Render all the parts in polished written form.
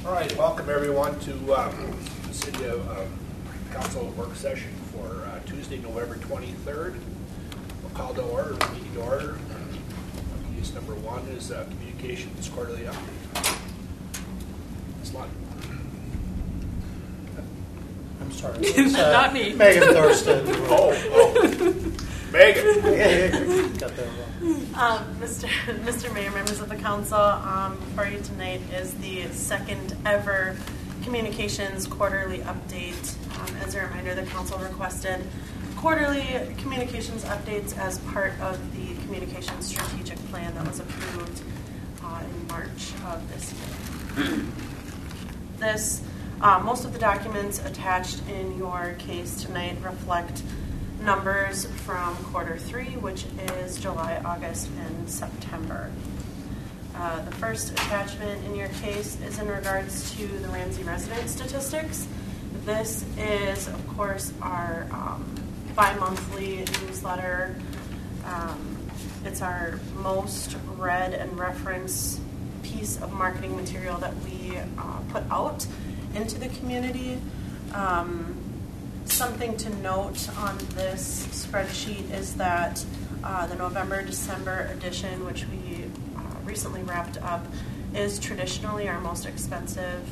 All right, welcome everyone to the City Council work session for Tuesday, November 23rd. We'll call to order, meeting to order. Case number one is communications quarterly update. Ms. Lund. I'm sorry. Not me. Megan Thurston. Megan. Got that wrong. Mr. Mayor, members of the council, for you tonight is the second ever communications quarterly update. As a reminder, the council requested quarterly communications updates as part of the communications strategic plan that was approved in March of this year. Most of the documents attached in your case tonight reflect numbers from quarter three, which is July, August, and September. The first attachment in your case is in regards to the Ramsey resident statistics. This is, of course, our bi-monthly newsletter. It's our most read and referenced piece of marketing material that we put out into the community. Something to note on this spreadsheet is that the November-December edition, which we recently wrapped up, is traditionally our most expensive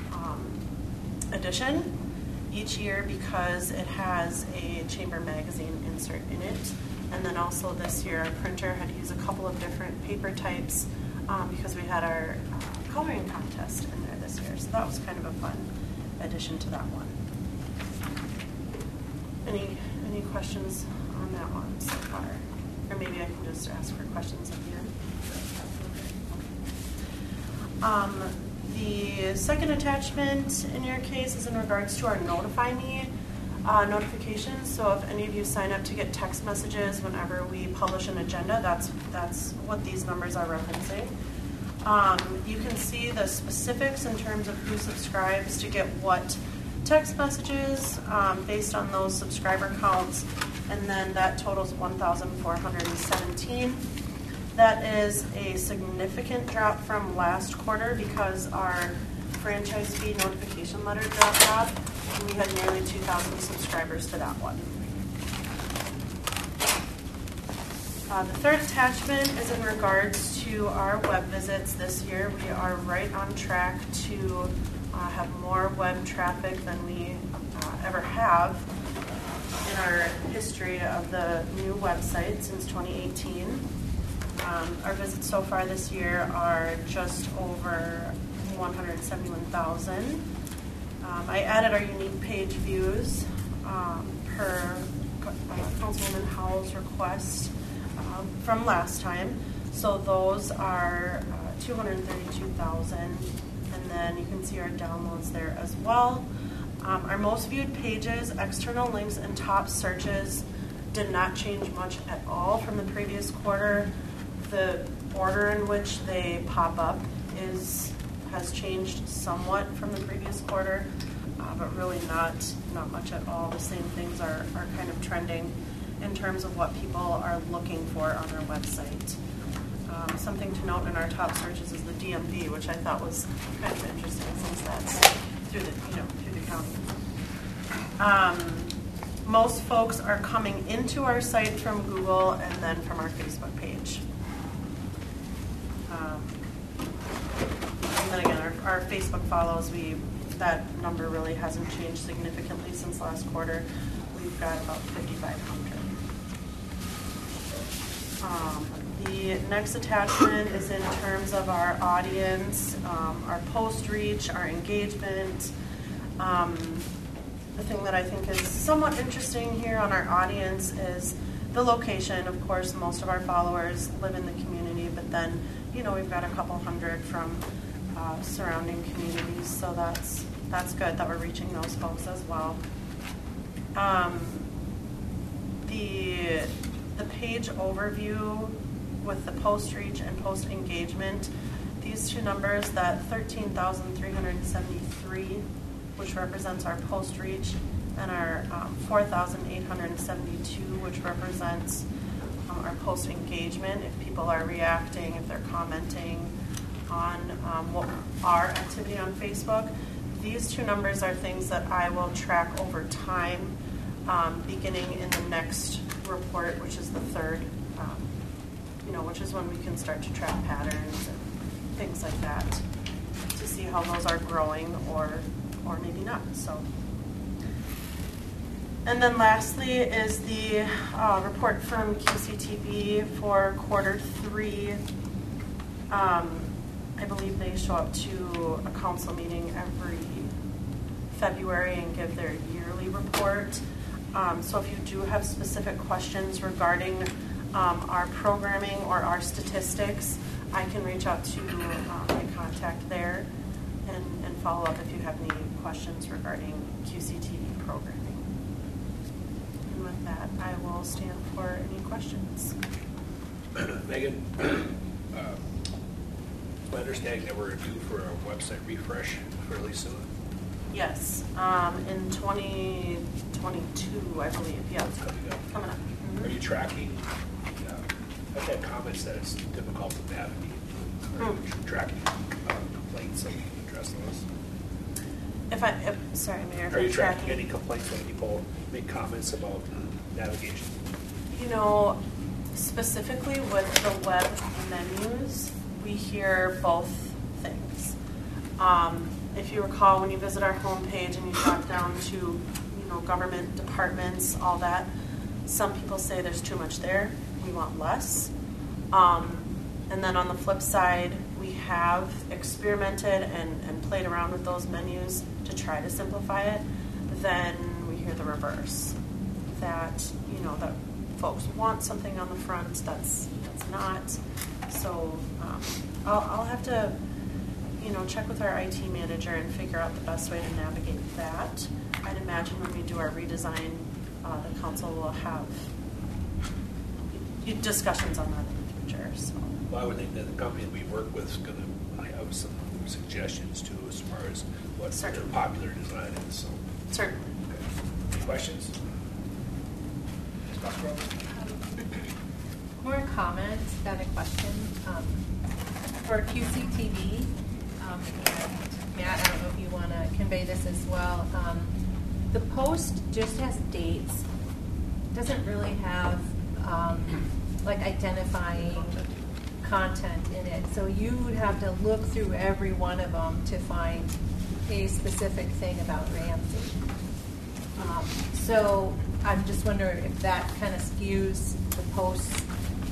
edition each year because it has a Chamber magazine insert in it. And then also this year, our printer had to use a couple of different paper types because we had our coloring contest in there this year. So that was kind of a fun addition to that one. Any questions on that one so far? Or maybe I can just ask for questions at the end. The second attachment in your case is in regards to our Notify Me notifications. So if any of you sign up to get text messages whenever we publish an agenda, that's what these numbers are referencing. You can see the specifics in terms of who subscribes to get what text messages based on those subscriber counts, and then that totals 1,417. That is a significant drop from last quarter because our franchise fee notification letter dropped off, and we had nearly 2,000 subscribers to that one. The third attachment is in regards to our web visits this year. We are right on track to have more web traffic than we ever have in our history of the new website since 2018. Our visits so far this year are just over 171,000. I added our unique page views per Councilwoman Howell's request from last time. So those are 232,000. And then you can see our downloads there as well. Our most viewed pages, external links, and top searches did not change much at all from the previous quarter. The order in which they pop up has changed somewhat from the previous quarter, but really not much at all. The same things are kind of trending in terms of what people are looking for on our website. Something to note in our top searches is the DMV, which I thought was kind of interesting since that's through the county. Most folks are coming into our site from Google and then from our Facebook page. And then again, our Facebook follows, that number really hasn't changed significantly since last quarter. We've got about 5,500. The next attachment is in terms of our audience, our post reach, our engagement. The thing that I think is somewhat interesting here on our audience is the location. Of course, most of our followers live in the community, but then, we've got a couple hundred from surrounding communities, so that's good that we're reaching those folks as well. The page overview with the post reach and post engagement, these two numbers, that 13,373, which represents our post reach, and our 4,872, which represents our post engagement, if people are reacting, if they're commenting, on our activity on Facebook. These two numbers are things that I will track over time, beginning in the next report, which is the third, which is when we can start to track patterns and things like that to see how those are growing or maybe not. So. And then lastly is the report from QCTV for quarter 3. I believe they show up to a council meeting every February and give their yearly report. So if you do have specific questions regarding our programming or our statistics, I can reach out to my contact there and follow up if you have any questions regarding QCTV programming. And with that, I will stand for any questions. Megan, my understanding that we're due for a website refresh fairly soon. Yes, in 2022, I believe. Yeah, coming up. Are you tracking? I've had comments that it's difficult to navigate. Are you tracking complaints so you can address those? Sorry, Mayor. Are you tracking any complaints when people make comments about navigation? Specifically with the web menus, we hear both things. If you recall, when you visit our homepage and you drop down to, government departments, all that, some people say there's too much there. We want less. And then on the flip side, we have experimented and played around with those menus to try to simplify it. Then we hear the reverse. That, that folks want something on the front that's not. So I'll have to, check with our IT manager and figure out the best way to navigate that. I'd imagine when we do our redesign, the council will have discussions on that in the future. So. Well, I would think that the company that we work with is going to have some suggestions too, as far as what their popular design is. So. Certainly. Okay. Any questions? More a comment than a question. For QCTV, and Matt, I don't know if you want to convey this as well. The post just has dates. Doesn't really have identifying content in it. So you would have to look through every one of them to find a specific thing about Ramsey. So I'm just wondering if that kind of skews the posts.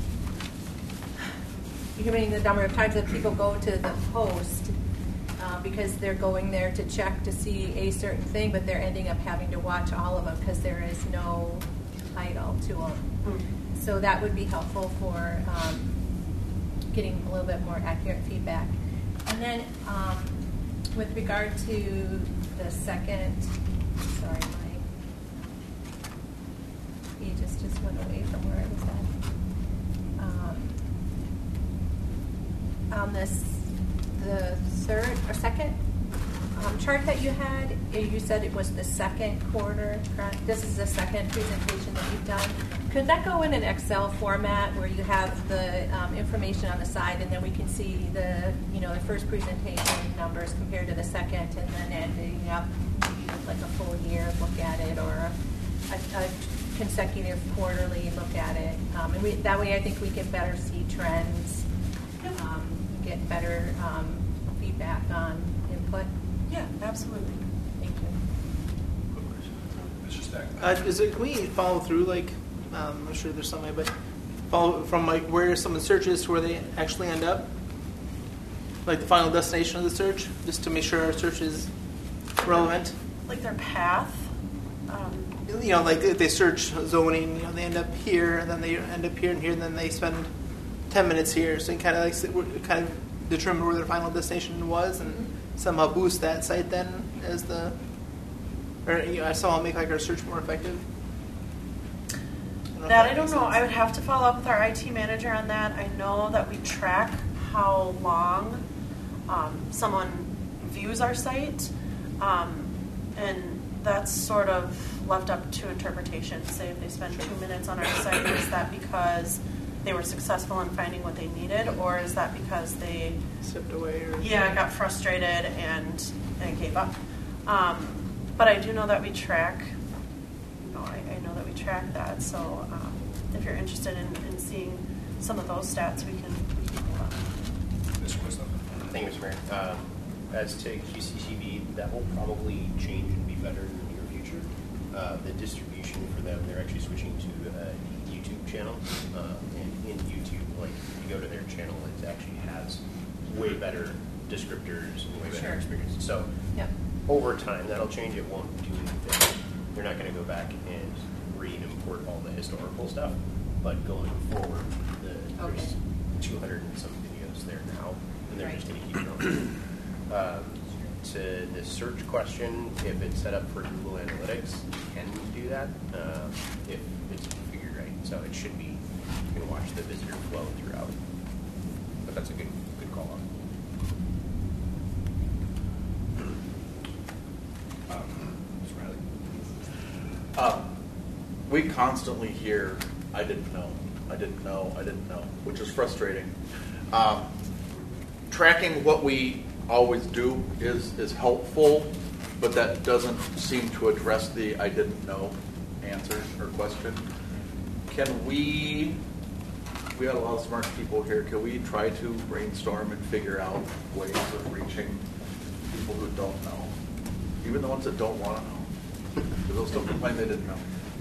You mean the number of times that people go to the post because they're going there to check to see a certain thing, but they're ending up having to watch all of them because there is no title to them. Mm-hmm. So that would be helpful for getting a little bit more accurate feedback. And then with regard to the second, sorry, he just went away from where I was at. On the third or second chart that you had, you said it was the second quarter, correct? This is the second presentation that you've done. Could that go in an Excel format where you have the information on the side, and then we can see the the first presentation numbers compared to the second, and then ending up like a full year look at it, or a consecutive quarterly look at it, and that way I think we can better see trends, get better feedback on input. Yeah, absolutely. Thank you. Mr. Stack. Can we follow through, I'm sure there's some way, but follow from where someone searches to where they actually end up? Like the final destination of the search, just to make sure our search is relevant? Like their path? Like if they search zoning, they end up here, and then they end up here and here, and then they spend 10 minutes here. So you kind of determine where their final destination was, and somehow boost that site then as somehow make our search more effective. I don't know. I would have to follow up with our IT manager on that. I know that we track how long someone views our site, and that's sort of left up to interpretation. Say if they spend 2 minutes on our site, is that because they were successful in finding what they needed, or is that because they Stepped away or got frustrated and gave up? But I do know that we track. I know that we track that. So if you're interested in seeing some of those stats, we can pull up. Mr. Wisdom. Thank you, Mr. Mayor. As to QCTV, that will probably change and be better in the near future. The distribution for them, they're actually switching to a YouTube channel. And in YouTube, like if you go to their channel, it actually has way better descriptors and way better experiences. So Yep. over time, that'll change. It won't do anything. They're not going to go back and re-import all the historical stuff. But going forward, there's 200 and some videos there now, and they're just going to keep growing. To the search question, if it's set up for Google Analytics, you can do that if it's configured right. So it should be, you can watch the visitor flow throughout. But that's a good call out. Mr. Riley. We constantly hear, I didn't know, which is frustrating. Tracking what we always do is helpful, but that doesn't seem to address the I didn't know answer or question. Can we got a lot of smart people here, can we try to brainstorm and figure out ways of reaching people who don't know? Even the ones that don't want to know. Because they'll still complain they didn't know.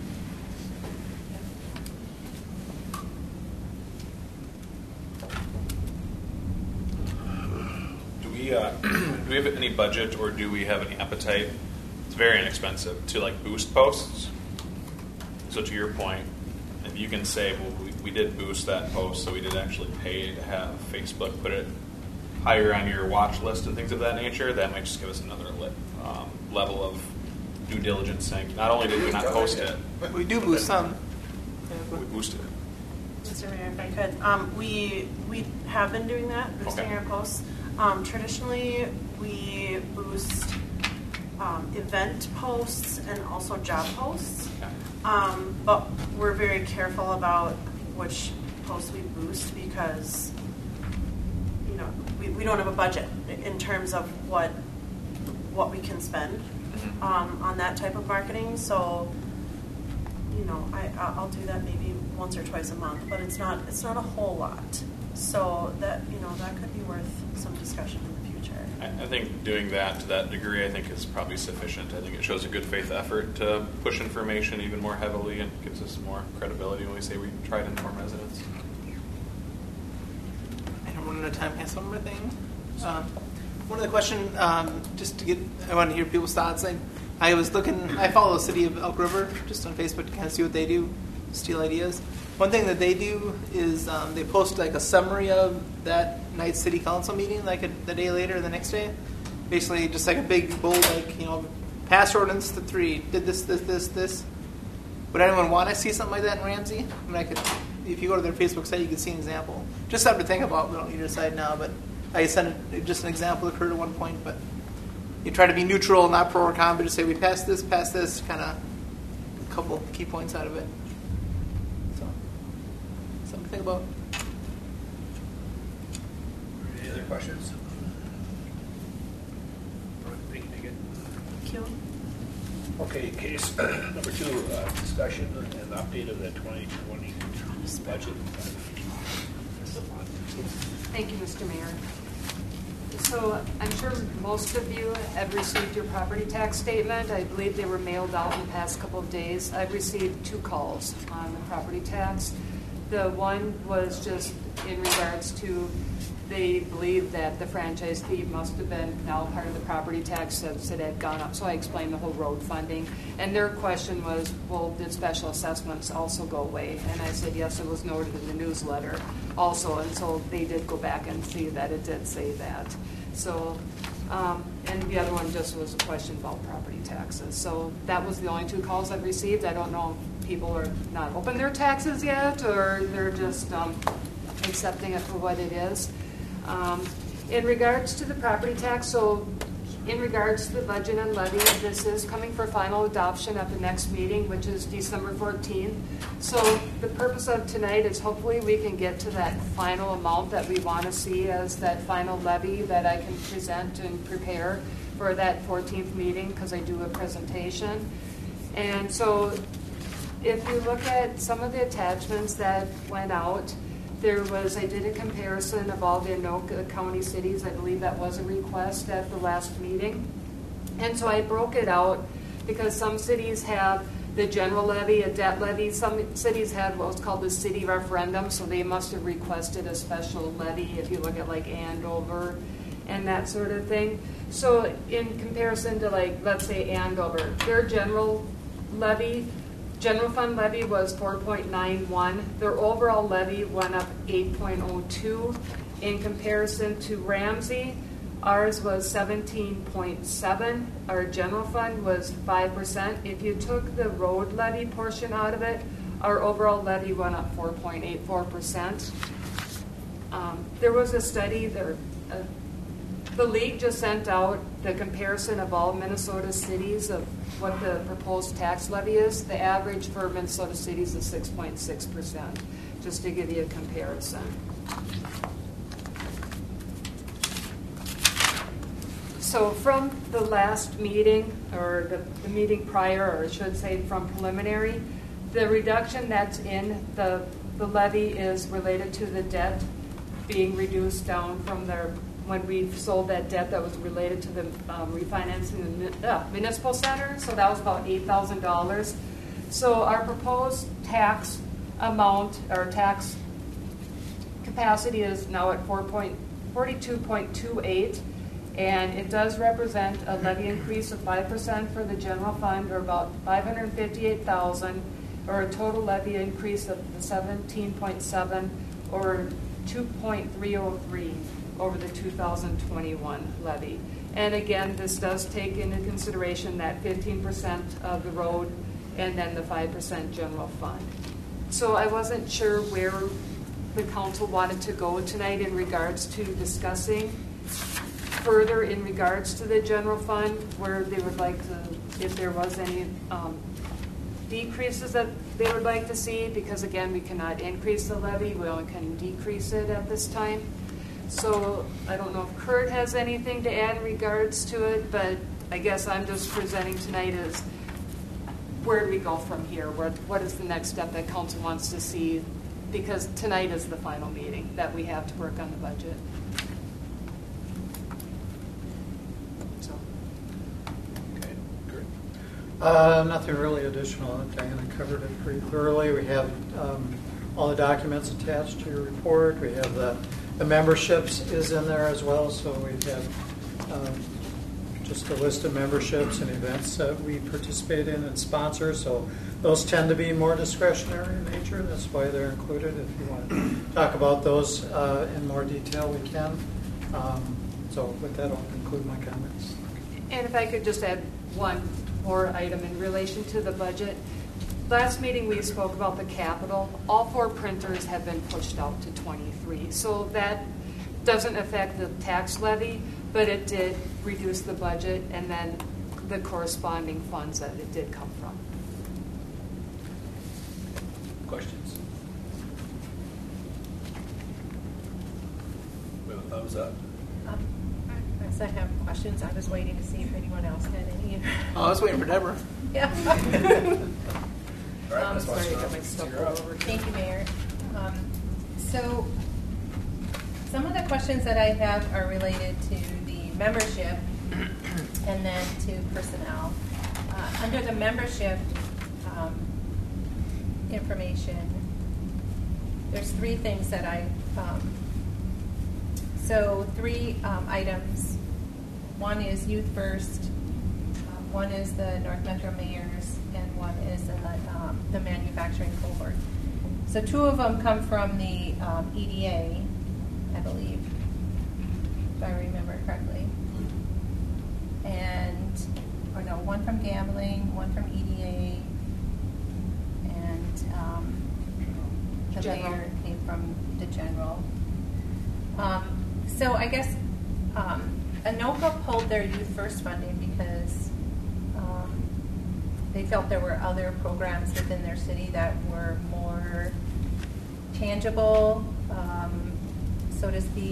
Do we have any budget, or do we have any appetite? It's very inexpensive to like boost posts. So to your point, if you can say, well, we did boost that post, so we did actually pay to have Facebook put it higher on your watch list and things of that nature, that might just give us another level of due diligence saying, not only did we not post it, we do boost some. we boosted it. Mr. Mayor, if I could, we have been doing that, boosting Okay. our posts. Traditionally, we boost event posts and also job posts, but we're very careful about which posts we boost because we don't have a budget in terms of what we can spend on that type of marketing. So I'll do that maybe once or twice a month, but it's not a whole lot. So that that could be worth some discussion in the future. I think doing that to that degree, I think is probably sufficient. I think it shows a good faith effort to push information even more heavily and gives us more credibility when we say we try to inform residents. I don't run out of time. Can I ask one more thing? One other question, just to I want to hear people's thoughts. I was looking, I follow the city of Elk River just on Facebook to kind of see what they do, steal ideas. One thing that they do is they post like a summary of that night's city council meeting, like the day later or the next day. Basically, just like a big bold, passed ordinance to 3, did this. Would anyone want to see something like that in Ramsey? I mean, if you go to their Facebook site, you can see an example. Just something to think about. We don't need to decide now, but I sent just an example occurred at one point. But you try to be neutral, not pro or con, but just say we passed this, kind of a couple key points out of it. Something to think about. Any other questions? Thank you. Thank you. Okay, case number 2, discussion and update of the 2020 budget. Thank you, Mr. Mayor. So I'm sure most of you have received your property tax statement. I believe they were mailed out in the past couple of days. I've received 2 calls on the property tax. The one was just in regards to they believe that the franchise fee must have been now part of the property tax since it had gone up. So I explained the whole road funding. And their question was, well, did special assessments also go away? And I said, yes, it was noted in the newsletter also. And so they did go back and see that it did say that. So, and the other one just was a question about property taxes. So that was the only 2 calls I've received. I don't know if people are not open their taxes yet or they're just accepting it for what it is. In regards to the property tax, so In regards to the budget and levy, this is coming for final adoption at the next meeting, which is December 14th. So the purpose of tonight is hopefully we can get to that final amount that we want to see as that final levy that I can present and prepare for that 14th meeting, because I do a presentation. And so if you look at some of the attachments that went out, I did a comparison of all the Anoka County cities. I believe that was a request at the last meeting. And so I broke it out because some cities have the general levy, a debt levy. Some cities had what's called the city referendum, so they must have requested a special levy if you look at like Andover and that sort of thing. So in comparison to, like, let's say Andover, their general fund levy was 4.91. Their overall levy went up 8.02. In comparison to Ramsey, ours was 17.7. Our general fund was 5%. If you took the road levy portion out of it, our overall levy went up 4.84%. There was a study there. The league just sent out the comparison of all Minnesota cities of what the proposed tax levy is. The average for Minnesota cities is 6.6%, just to give you a comparison. So from the last meeting, or the meeting prior, or I should say from preliminary, the reduction that's in the levy is related to the debt being reduced down from when we sold that debt that was related to the refinancing the municipal center. So that was about $8,000. So our proposed tax amount, or tax capacity, is now at 42.28, and it does represent a levy increase of 5% for the general fund, or about $558,000, or a total levy increase of 17.7, or 2.303 over the 2021 levy. And again, this does take into consideration that 15% of the road and then the 5% general fund. So I wasn't sure where the council wanted to go tonight in regards to discussing further in regards to the general fund, where they would like to, if there was any decreases that they would like to see, because again, we cannot increase the levy, we only can decrease it at this time. So I don't know if Kurt has anything to add in regards to it, but I guess I'm just presenting tonight as where do we go from here? What is the next step that council wants to see? Because tonight is the final meeting that we have to work on the budget. So. Okay, Kurt. Nothing really additional. Diana covered it pretty thoroughly. We have all the documents attached to your report. We have the memberships is in there as well, so we have just a list of memberships and events that we participate in and sponsor. So those tend to be more discretionary in nature. That's why they're included. If you want to talk about those in more detail, we can. So with that, I'll conclude my comments. And if I could just add one more item in relation to the budget. Last meeting we spoke about the capital. All 4 printers have been pushed out to 23. So that doesn't affect the tax levy, but it did reduce the budget and then the corresponding funds that it did come from. Questions? We have a thumbs up. Yes, I have questions. I was waiting to see if anyone else had any. Oh, I was waiting for Deborah. Yeah. All right, Ms. Sorry, I got my Westphal, stuff you're all up. over. Thank you, Mayor. So some of the questions that I have are related to the membership and then to personnel. Under the membership information, there's 3 things that I, 3 items. One is Youth First, one is the North Metro Mayors, and one is the manufacturing cohort. So 2 of them come from the EDA, I believe, if I remember correctly. One from gambling, one from EDA, and the General. mayor came from the general. So I guess Anoka pulled their Youth First funding because they felt there were other programs within their city that were more tangible, so to speak,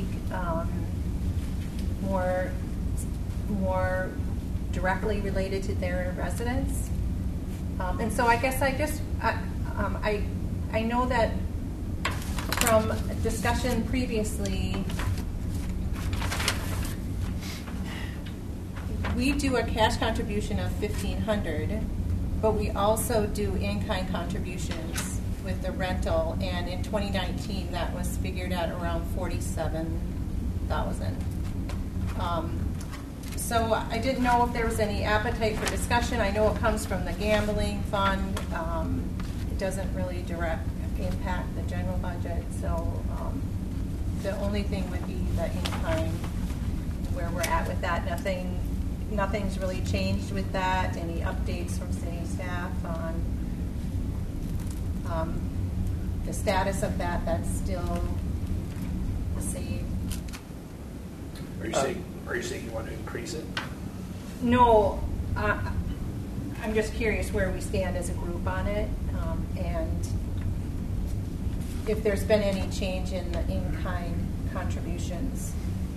more directly related to their residents. And so I guess I know that from a discussion previously, we do a cash contribution of $1,500, but we also do in-kind contributions with the rental, and in 2019 that was figured at around $47,000. So I didn't know if there was any appetite for discussion. I know it comes from the gambling fund. It doesn't really direct impact the general budget. So the only thing would be the in-kind, where we're at with that. Nothing's really changed with that. Any updates from city staff on the status of that? That's still the same. Are you saying you want to increase it? No, I'm just curious where we stand as a group on it, and if there's been any change in the in-kind contributions.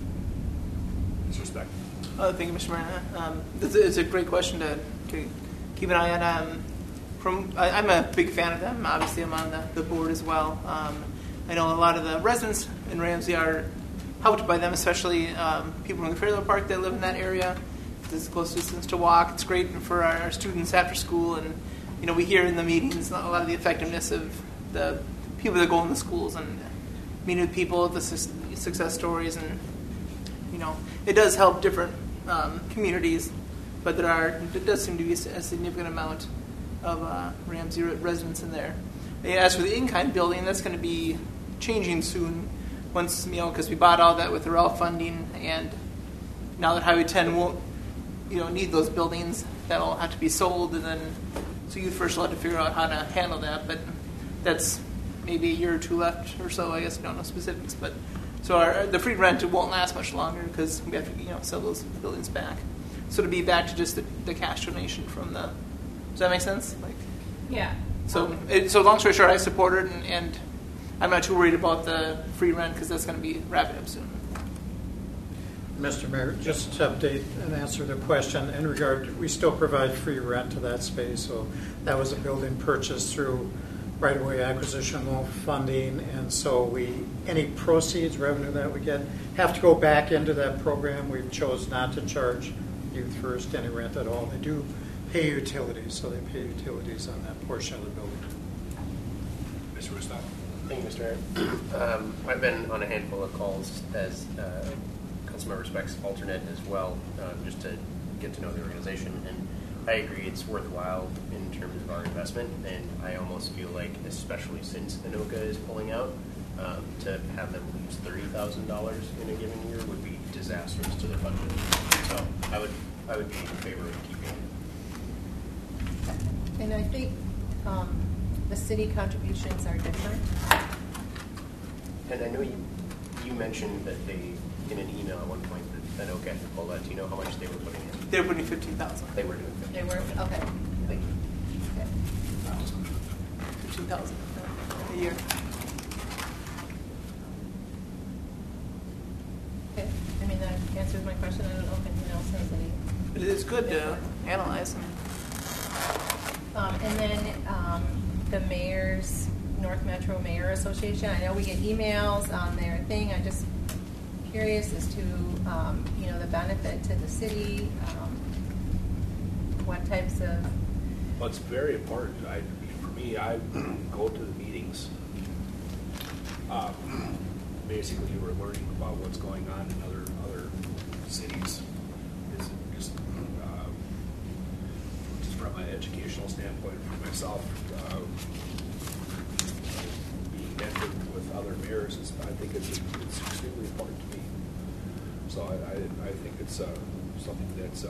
Disrespect. Thank you, Mr. Marina. It's a great question to keep an eye on. I'm a big fan of them. Obviously, I'm on the board as well. I know a lot of the residents in Ramsey are helped by them, especially people in the Fairfield Park that live in that area. It's a close distance to walk. It's great for our students after school, and we hear in the meetings a lot of the effectiveness of the people that go in the schools and meeting with people, the success stories, and it does help different communities. But there does seem to be a significant amount of Ramsey residents in there. And as for the in-kind building, that's going to be changing soon. Once because we bought all that with the REL funding, and now that Highway 10 won't need those buildings, that'll have to be sold, and then so Youth First will have to figure out how to handle that. But that's maybe a year or two left or so. I guess we don't know specifics, but so the free rent won't last much longer because we have to sell those buildings back. So to be back to just the cash donation from the. Does that make sense? Yeah. So long story short, I support it, and I'm not too worried about the free rent because that's going to be wrapping up soon. Mr. Mayor, just to update and answer the question in regard, we still provide free rent to that space. So that was a building purchased through right-of-way acquisition loan funding, and so any proceeds, revenue that we get, have to go back into that program. We've chose not to charge Youth First any rent at all. They do pay utilities, so they pay utilities on that portion of the building. Mr. Rustow. Thank you, Mr. Mayor. I've been on a handful of calls as Councilmember Speck's alternate as well, just to get to know the organization. And I agree it's worthwhile in terms of our investment, and I almost feel like, especially since Anoka is pulling out, to have them lose $30,000 in a given year would be disastrous to their budget. So I would be in favor of keeping it. And I think the city contributions are different. And I know you mentioned that they, in an email at one point, that Anoka had to pull that. Do you know how much they were putting in? They were putting 15,000. They were doing 50. They were okay. Thank you. Okay. 15,000 a year. Okay. I mean, that answers my question. I don't know if anyone else has any. It is good to analyze them. And then the mayor's North Metro Mayor Association. I know we get emails on their thing. I'm just curious as to the benefit to the city. What types of. Well, it's very important. For me, I go to the meetings. Basically, we're learning about what's going on in other cities. Is just from an educational standpoint for myself, being mentored with other mayors, I think it's extremely important to me. So I think it's something that's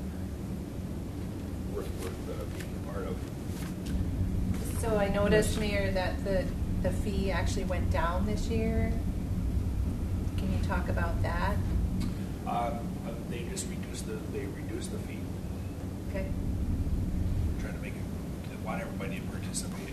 worth being a part of. So I noticed, Mayor, that the fee actually went down this year. Can you talk about that? just reduce the fee. Okay. Trying to make it, they want everybody to participate.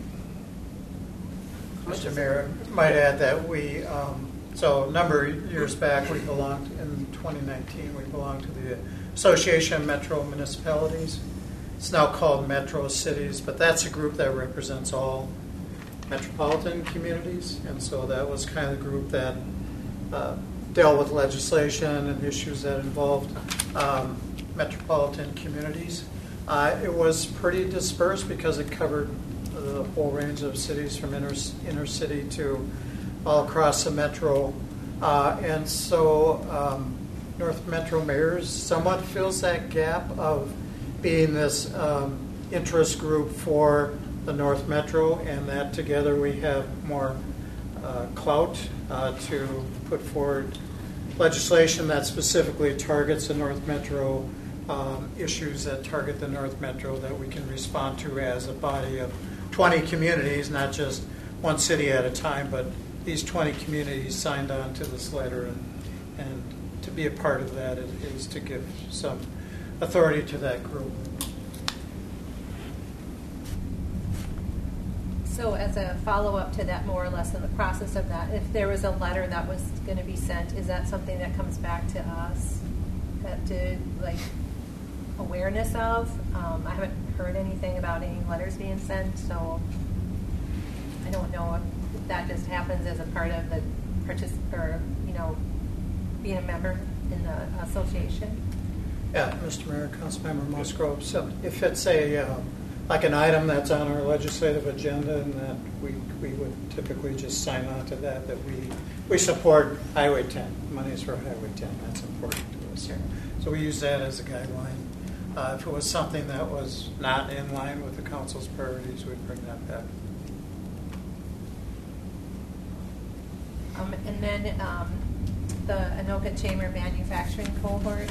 Mr. Mayor, might add that we, so a number of years back, we belonged, in 2019, we belonged to the Association of Metro Municipalities. It's now called Metro Cities, but that's a group that represents all metropolitan communities. And so that was kind of the group that dealt with legislation and issues that involved metropolitan communities. It was pretty dispersed because it covered the whole range of cities from inner city to all across the metro. And so North Metro Mayors somewhat fills that gap of being this interest group for the North Metro, and that together we have more clout to put forward legislation that specifically targets the North Metro, issues that target the North Metro that we can respond to as a body of 20 communities, not just one city at a time, but these 20 communities signed on to this letter, and to be a part of that is to give some authority to that group. So as a follow-up to that, more or less in the process of that, if there was a letter that was going to be sent, is that something that comes back to us to like awareness of? I haven't heard anything about any letters being sent, so I don't know if that just happens as a part of the being a member in the association. Yeah, Mr. Mayor, Councilmember Musgrove. So if it's a like an item that's on our legislative agenda, and that we would typically just sign on to that we support Highway 10. Money is for Highway 10. That's important to us. Sure. So we use that as a guideline. If it was something that was not in line with the council's priorities, we'd bring that back. And then the Anoka Chamber Manufacturing Cohort.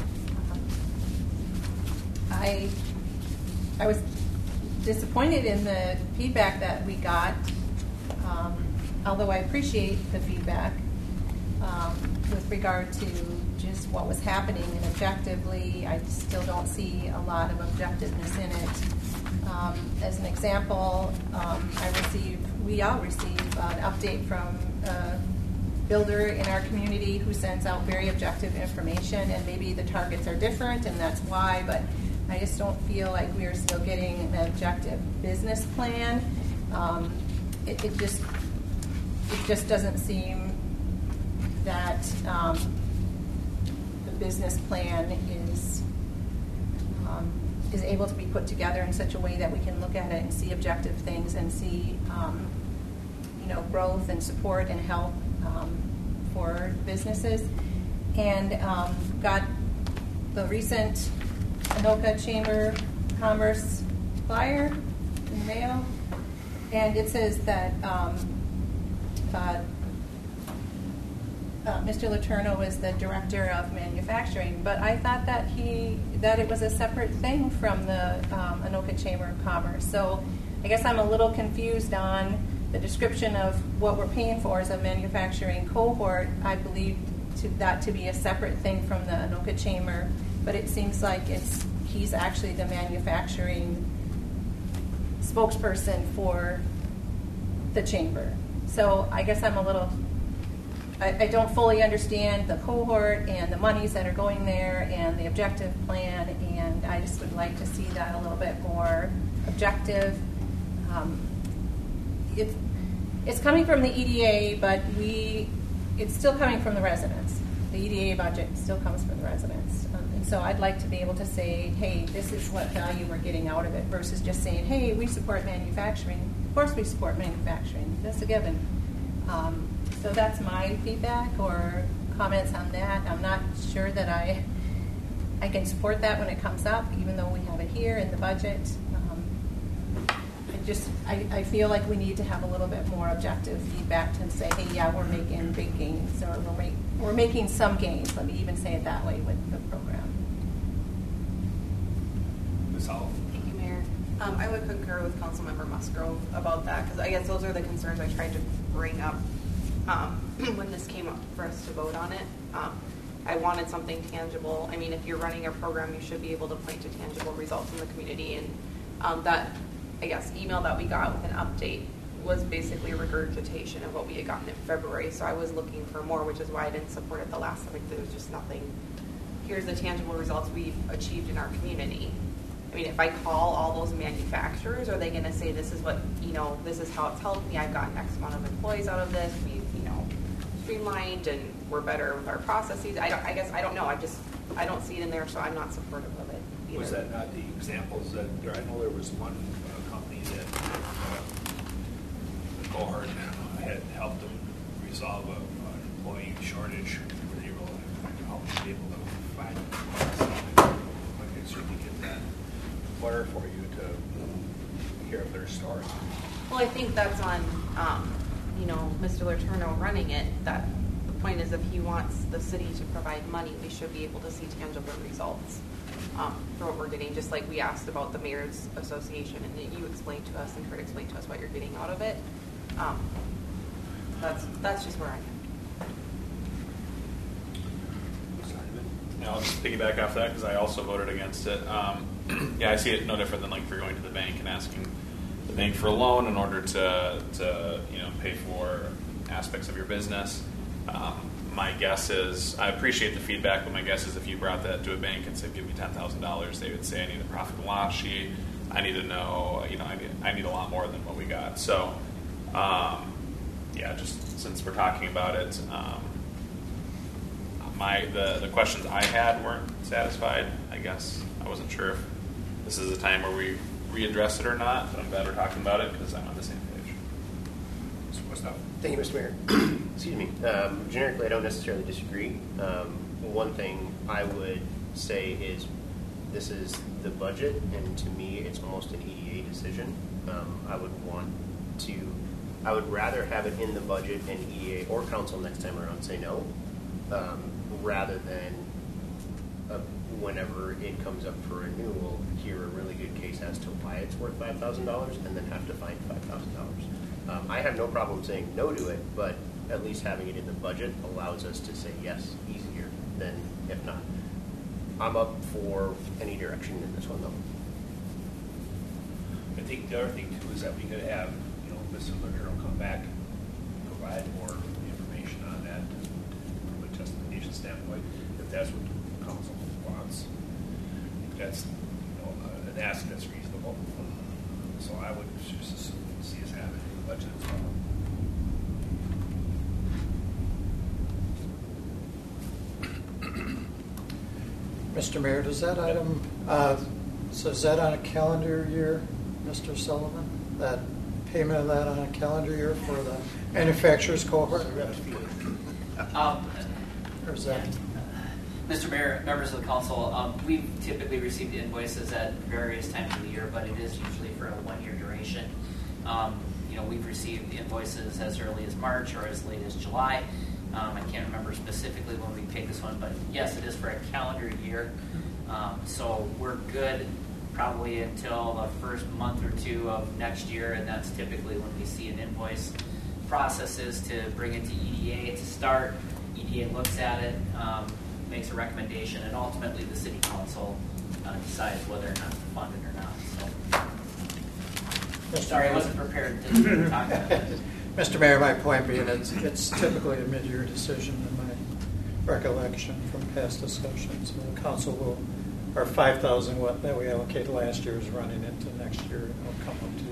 I was disappointed in the feedback that we got, although I appreciate the feedback with regard to just what was happening, and objectively, I still don't see a lot of objectiveness in it. As an example, we all receive an update from a builder in our community who sends out very objective information, and maybe the targets are different, and that's why, but I just don't feel like we are still getting an objective business plan. It just doesn't seem that the business plan is able to be put together in such a way that we can look at it and see objective things and see growth and support and help for businesses. And got the recent Anoka Chamber Commerce flyer in the mail, and it says that Mr. Letourneau is the director of manufacturing, but I thought that it was a separate thing from the Anoka Chamber of Commerce. So I guess I'm a little confused on the description of what we're paying for as a manufacturing cohort. I believe that to be a separate thing from the Anoka Chamber, but it seems like he's actually the manufacturing spokesperson for the chamber. So I guess I'm a little, I don't fully understand the cohort and the monies that are going there and the objective plan, and I just would like to see that a little bit more objective. It's coming from the EDA, but it's still coming from the residents. The EDA budget still comes from the residents. And so I'd like to be able to say, hey, this is what value we're getting out of it, versus just saying, hey, we support manufacturing. Of course we support manufacturing. That's a given. So that's my feedback or comments on that. I'm not sure that I can support that when it comes up, even though we have it here in the budget. I feel like we need to have a little bit more objective feedback to say, hey, yeah, we're making big gains, or we're making some gains. Let me even say it that way with the program. Ms. Hall? Thank you, Mayor. I would concur with Councilmember Musgrove about that, because I guess those are the concerns I tried to bring up when this came up for us to vote on it. I wanted something tangible. I mean, if you're running a program, you should be able to point to tangible results in the community. And that, I guess, email that we got with an update was basically a regurgitation of what we had gotten in February. So I was looking for more, which is why I didn't support it the last time. There was just nothing. Here's the tangible results we've achieved in our community. I mean, if I call all those manufacturers, are they going to say this is what, this is how it's helped me? I've gotten X amount of employees out of this. We've, streamlined and we're better with our processes. I guess I don't know. I don't see it in there, so I'm not supportive of it either. Was that not the examples that, I know there was one company that the cohort had helped them resolve an employee shortage where they were helping them be able to find I could certainly get that water for you to hear of their story. Well, I think that's on, Mr. Letourneau running it. That the point is, if he wants the city to provide money, we should be able to see tangible results for what we're getting. Just like we asked about the Mayor's Association, and you explained to us and Kurt explained to us what you're getting out of it. That's just where I am. I'll just piggyback off that because I also voted against it. Yeah, I see it no different than like if you're going to the bank and asking the bank for a loan in order to pay for aspects of your business. My guess is, I appreciate the feedback, but my guess is if you brought that to a bank and said, give me $10,000, they would say, I need a profit and loss sheet. I need to know, I need a lot more than what we got. So, yeah, just since we're talking about it, the questions I had weren't satisfied. I guess I wasn't sure if this is a time where we readdress it or not, but I'm glad we're talking about it because I'm on the same page. So what's up? Thank you, Mr. Mayor. Excuse me. Generically, I don't necessarily disagree. One thing I would say is this is the budget, and to me, it's almost an EDA decision. I would rather have it in the budget and EDA or council next time around say no, rather than whenever it comes up for renewal, hear a really good case as to why it's worth $5,000 and then have to find $5,000. I have no problem saying no to it, but at least having it in the budget allows us to say yes easier than if not. I'm up for any direction in this one, though. I think the other thing, too, is that we could have, Mr. Letourneau come back and provide more information on that from a justification standpoint, if that's what the council wants. If that's, an ask that's reasonable. So I would just see us have it in the budget as well. Mr. Mayor, does that item, so is that on a calendar year, Mr. Sullivan? That payment of that on a calendar year for the manufacturer's cohort? Or is that? Mr. Mayor, members of the council, we've typically received invoices at various times of the year, but it is usually for a one-year duration. We've received invoices as early as March or as late as July. I can't remember specifically when we paid this one, but yes, it is for a calendar year. So we're good probably until the first month or two of next year, and that's typically when we see an invoice. Process is to bring it to EDA to start. EDA looks at it, makes a recommendation, and ultimately the city council decides whether or not to fund it or not. So, sorry, I wasn't prepared to talk about that. Mr. Mayor, my point being it's typically a mid-year decision in my recollection from past discussions. The council will, our $5,000 that we allocated last year is running into next year, and it'll come up to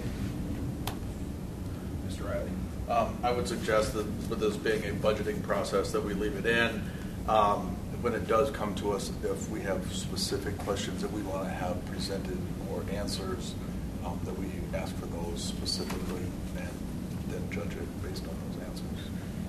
the EDA. Mr. Riley? I would suggest that with this being a budgeting process that we leave it in. When it does come to us, if we have specific questions that we want to have presented or answers, that we ask for those specifically and then judge it based on those answers.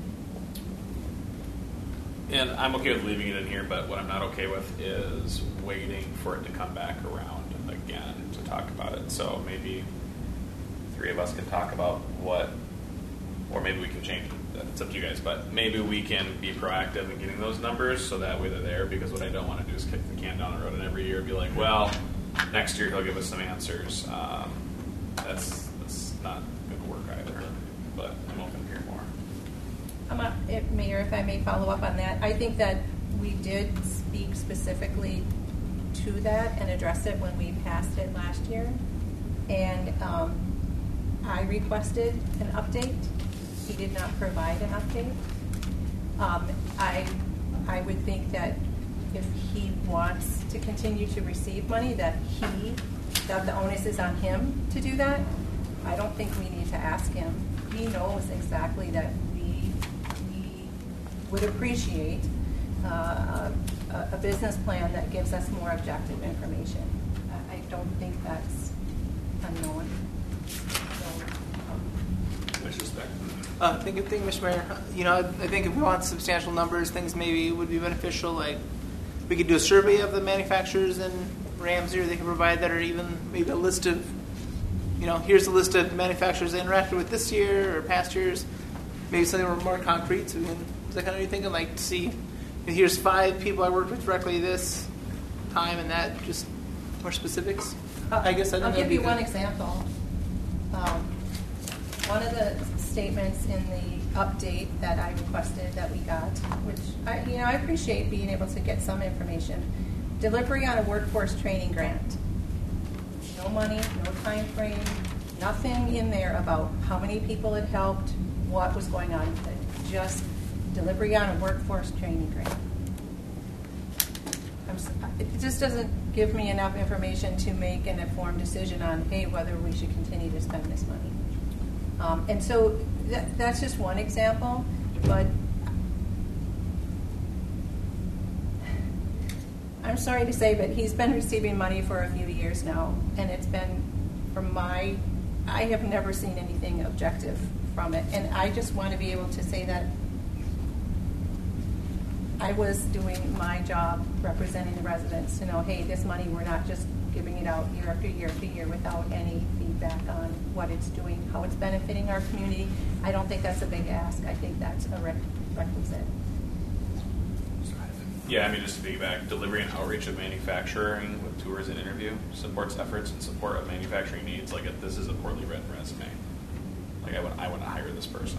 And I'm okay with leaving it in here, but what I'm not okay with is waiting for it to come back around again to talk about it. So maybe three of us can talk about what, or maybe we can change it. It's up to you guys, but maybe we can be proactive in getting those numbers so that way they're there, because what I don't want to do is kick the can down the road and every year be like, well, next year he'll give us some answers. That's not going to work either, but I'm open to hear more. Mayor, if I may follow up on that, I think that we did speak specifically to that and address it when we passed it last year. And I requested an update. He did not provide an update. I would think that if he wants to continue to receive money, that the onus is on him to do that. I don't think we need to ask him. He knows exactly that we would appreciate a business plan that gives us more objective information. I don't think that's unknown. Thank you, Mr. Mayor. I think if we want substantial numbers, things maybe would be beneficial. Like we could do a survey of the manufacturers in Ramsey, or they can provide that, or even maybe a list of, here's a list of manufacturers they interacted with this year or past years. Maybe something more concrete. So is that kind of what you're thinking? Like to see, here's 5 people I worked with directly this time, and that just more specifics. I guess I'll give you one example. One of the statements in the update that I requested that we got, which I appreciate being able to get some information. Delivery on a workforce training grant. No money, no time frame, nothing in there about how many people it helped, what was going on with it. Just delivery on a workforce training grant. It just doesn't give me enough information to make an informed decision on, hey, whether we should continue to spend this money. And so that's just one example, but I'm sorry to say, but he's been receiving money for a few years now, and it's been I have never seen anything objective from it, and I just want to be able to say that I was doing my job representing the residents to know, hey, this money, we're not just giving it out year after year after year without any feedback on what it's doing, how it's benefiting our community. I don't think that's a big ask. I think that's a requisite. Yeah, just to piggyback, delivery and outreach of manufacturing with tours and interview supports efforts in support of manufacturing needs. Like if this is a poorly written resume, like I wouldn't hire this person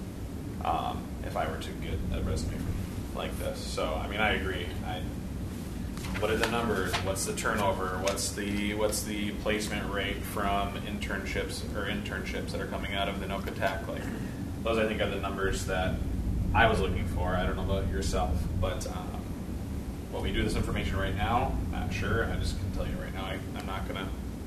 if I were to get a resume like this. So I agree. What are the numbers? What's the turnover? What's the placement rate from internships that are coming out of the NOCA TAC? Like those, I think, are the numbers that I was looking for. I don't know about yourself, but what we do with this information right now, not sure. I just can tell you right now, I'm not going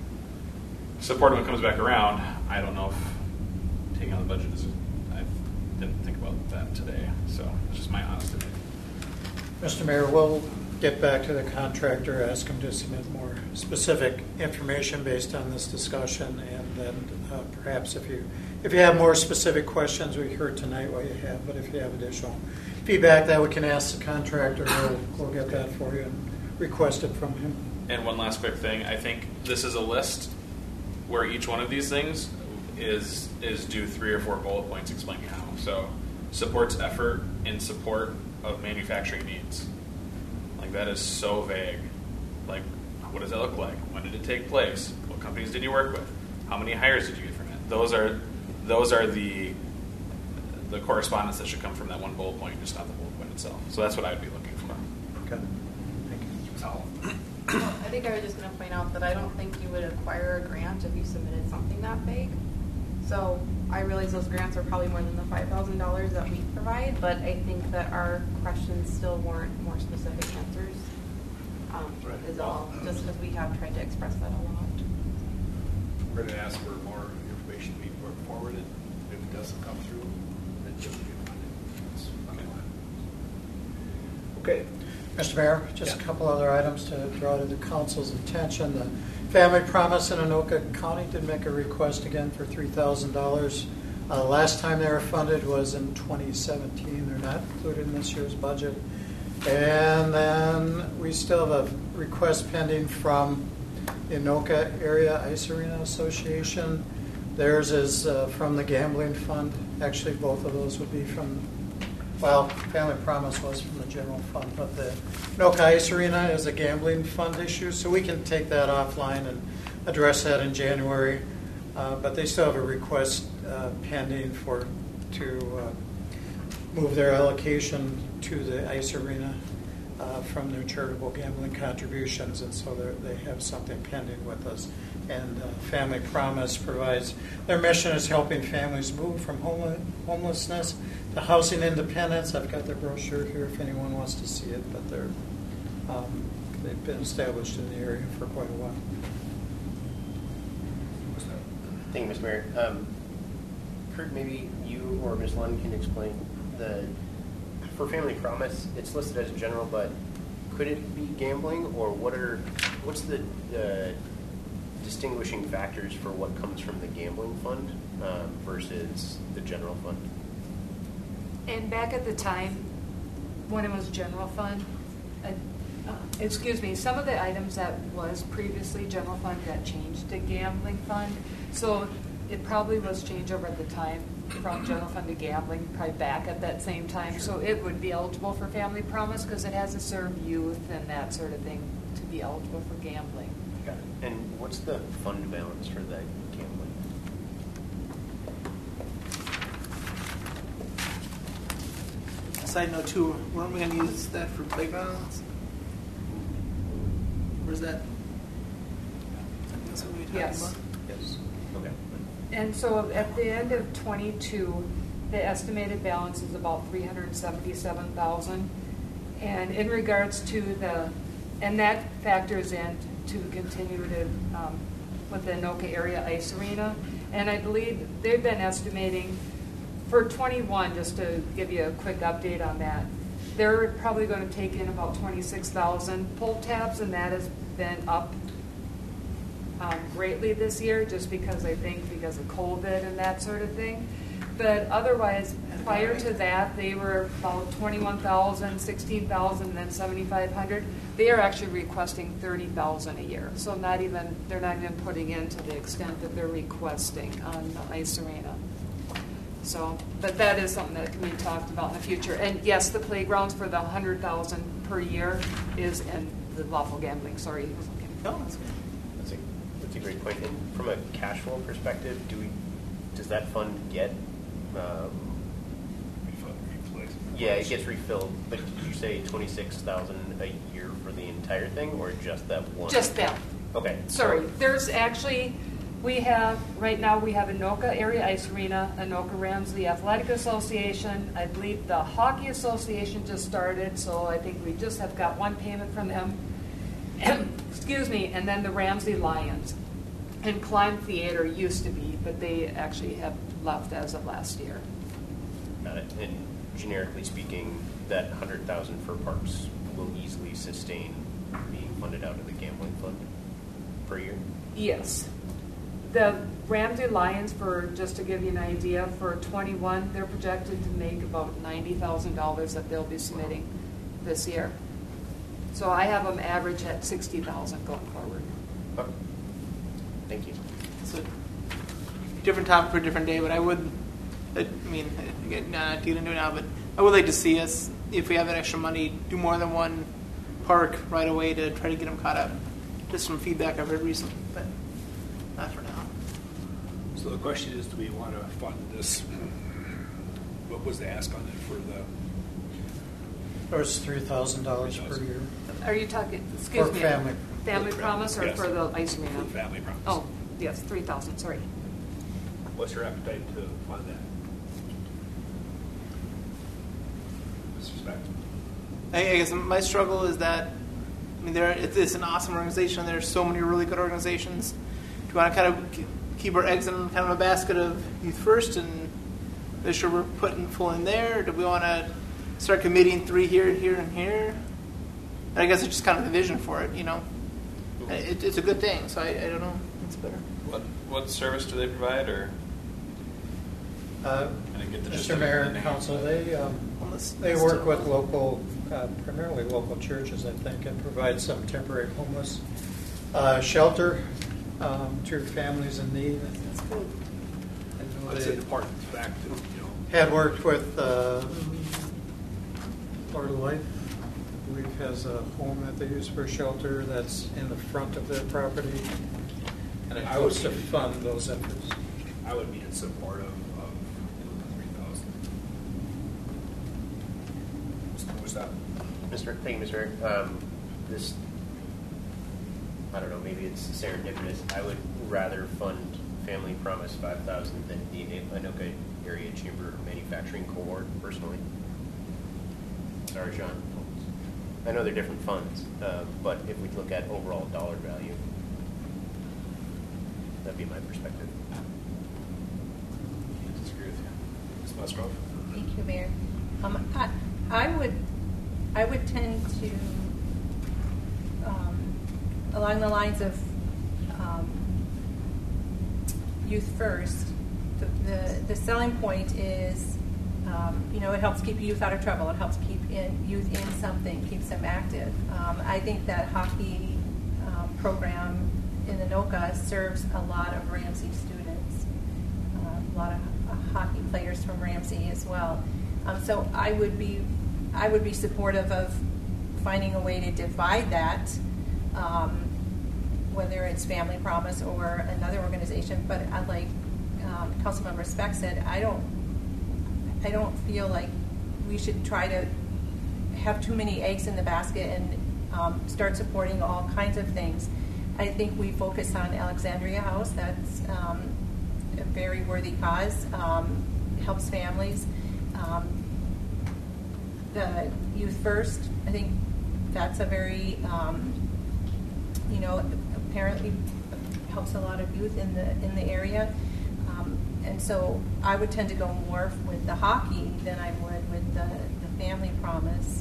to support it when it comes back around. I don't know if taking on the budget is. I didn't think about that today, so it's just my honest opinion. Mr. Mayor, we'll get back to the contractor, ask him to submit more specific information based on this discussion, and then perhaps if you have more specific questions, we heard tonight what you have, but if you have additional feedback that we can ask the contractor, we'll get that for you and request it from him. And one last quick thing, I think this is a list where each one of these things is due 3 or 4 bullet points explaining how. So supports effort in support of manufacturing needs. Like that is so vague. Like what does that look like? When did it take place? What companies did you work with? How many hires did you get from it? Those are the correspondence that should come from that one bullet point, just not the bullet point itself. So that's what I would be looking for. Okay. Thank you. So. I think I was just going to point out that I don't think you would acquire a grant if you submitted something that vague. So I realize those grants are probably more than the $5,000 that we provide, but I think that our questions still warrant more specific answers. Is all, just because we have tried to express that a lot. We're going to ask for more information to be put forward, and if it doesn't come through, then you'll get funded. Okay. Mr. Mayor, just a couple other items to draw to the council's attention. The Family Promise in Anoka County did make a request again for $3,000. Last time they were funded was in 2017. They're not included in this year's budget. And then we still have a request pending from the Anoka Area Ice Arena Association. Theirs is from the gambling fund. Actually, both of those would be from, well, Family Promise was from the general fund, but the Anoka Ice Arena is a gambling fund issue, so we can take that offline and address that in January. But they still have a request pending to move their allocation to the ice arena. from their charitable gambling contributions, and so they have something pending with us. And Family Promise provides, their mission is helping families move from homelessness to housing independence. I've got their brochure here if anyone wants to see it, but they've been established in the area for quite a while. Thank you, Mr. Mayor. Kurt, maybe you or Ms. Lund can explain for Family Promise, it's listed as general, but could it be gambling, or what's the distinguishing factors for what comes from the gambling fund versus the general fund? And back at the time, when it was general fund, some of the items that was previously general fund got changed to gambling fund. So it probably was changed over at the time from general fund to gambling, probably back at that same time. So it would be eligible for Family Promise because it has to serve youth and that sort of thing to be eligible for gambling. Got it. And what's the fund balance for that gambling? Side note too, weren't we going to use that for playgrounds? Or is that? I think that's what we were talking Yes. about. Yes. Okay. And so at the end of 22, the estimated balance is about $377,000. And in regards to and that factors in to continue to with the Anoka Area Ice Arena. And I believe they've been estimating for 21, just to give you a quick update on that, they're probably going to take in about 26,000 pull tabs, and that has been up greatly this year, just because I think because of COVID and that sort of thing. But otherwise, prior to that, they were about 21,000, 16,000, and then 7,500. They are actually requesting 30,000 a year. So they're not even putting in to the extent that they're requesting on the ice arena. So, but that is something that can be talked about in the future. And yes, the playgrounds for the 100,000 per year is in the lawful gambling. Sorry. No, that's good. That's a great point. And from a cash flow perspective, does that fund get? Yeah, it gets refilled. But did you say 26,000 a year for the entire thing, or just that one? Just that. Okay. Sorry. There's actually. We have Anoka Area Ice Arena, Anoka Ramsey Athletic Association. I believe the Hockey Association just started, so I think we just have got one payment from them. Excuse me, and then the Ramsey Lions. And Climb Theater used to be, but they actually have left as of last year. Got it. And generically speaking, that 100,000 for parks will easily sustain being funded out of the gambling fund per year? Yes. The Ramsey Lions, just to give you an idea, for 21, they're projected to make about $90,000 that they'll be submitting this year. So I have them average at $60,000 going forward. Okay. Thank you. It's a different topic for a different day, but again, not getting into it now, but I would like to see us, if we have that extra money, do more than one park right away to try to get them caught up. Just some feedback I've heard recently, but not for now. So the question is, do we want to fund this? What was the ask on it for the? It was $3,000 per year. Are you talking, For family. Family Promise or Yes. for the ice arena? For Family Promise. Oh, yes, 3,000, sorry. What's your appetite to fund that? Mr. Speck? I guess my struggle is that, it's an awesome organization. There's so many really good organizations. Do we want to kind of keep our eggs in kind of a basket of Youth First and make sure we're putting full in there? Or do we want to start committing 3 here, here, and here? And I guess it's just kind of the vision for it, It's a good thing, so I don't know. It's better. What service do they provide, or? Mr. Mayor and Council, they work with local, primarily local churches, I think, and provide some temporary homeless shelter to families in need. That's good. That's an important fact. Had worked with Lord of Life, I believe, has a home that they use for shelter that's in the front of their property, and it goes to fund those efforts. I would be in support of 3,000. What's that? Thank you, Mr. Mayor. This, I don't know, maybe it's serendipitous. I would rather fund Family Promise 5,000 than the Anoka Area Chamber Manufacturing Cohort, personally. Sorry, Sean. I know they're different funds, but if we look at overall dollar value, that'd be my perspective. I disagree with you. Ms. Musgrove? Thank you, Mayor. I would tend to, along the lines of Youth First, the selling point is, it helps keep youth out of trouble. It helps keep youth in something, keeps them active. I think that hockey program in Anoka serves a lot of Ramsey students, a lot of hockey players from Ramsey as well. So I would be supportive of finding a way to divide that, whether it's Family Promise or another organization. But like Councilmember Speck said, I don't feel like we should try to have too many eggs in the basket and start supporting all kinds of things. I think we focus on Alexandria House. That's a very worthy cause. Helps families. The Youth First, I think that's a very, apparently helps a lot of youth in the area. And so I would tend to go more with the hockey than I would with the Family Promise.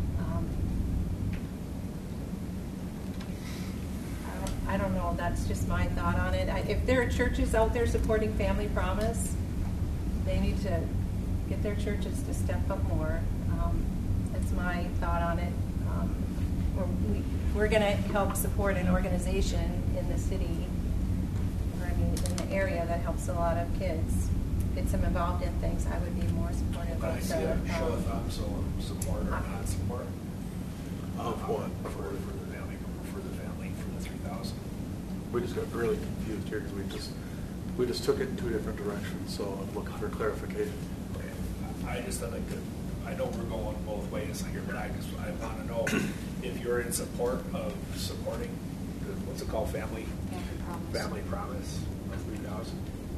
I don't know. That's just my thought on it. If there are churches out there supporting Family Promise, they need to get their churches to step up more. That's my thought on it. We're going to help support an organization in the city, or in the area that helps a lot of kids, gets them involved in things. I would be more supportive But I of see a show of thumbs, so support or not support. Of what? For the family, for the 3,000. We just got really confused here because we just took it in two different directions, so I'm looking for clarification. Okay. I just thought I know we're going both ways here, but I want to know if you're in support of supporting what's it called, Family Promise of 3,000.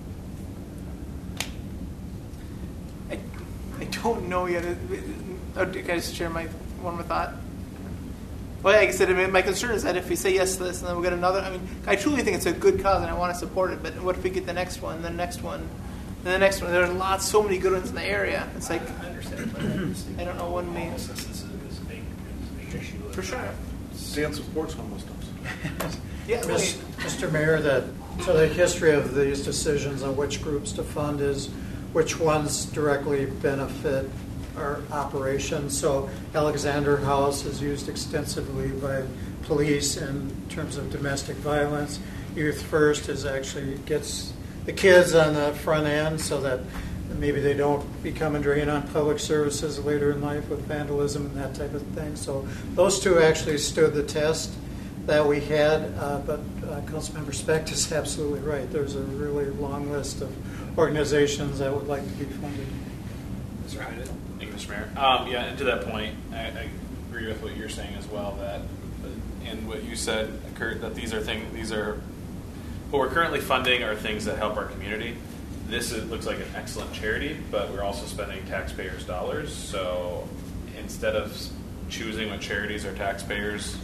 I don't know yet. Can I just share one more thought? Well, like I said, my concern is that if we say yes to this and then we get another, I truly think it's a good cause and I want to support it, but what if we get the next one, the next one, and the next one? There are so many good ones in the area. It's like, I understand, but I don't know when we... This is a big issue. For sure. Dance of sports almost does. Yeah, Mr. Mayor, the history of these decisions on which groups to fund is which ones directly benefit our operation. So Alexander House is used extensively by police in terms of domestic violence. Youth First gets the kids on the front end so that maybe they don't become a drain on public services later in life with vandalism and that type of thing. So those two actually stood the test that we had, but Councilmember Speck is absolutely right. There's a really long list of organizations that would like to be funded. Mr. Heinen? Thank you, Mr. Mayor. And to that point, I agree with what you're saying as well, that and what you said, Kurt, that what we're currently funding are things that help our community. This looks like an excellent charity, but we're also spending taxpayers' dollars. So instead of choosing what charities our taxpayers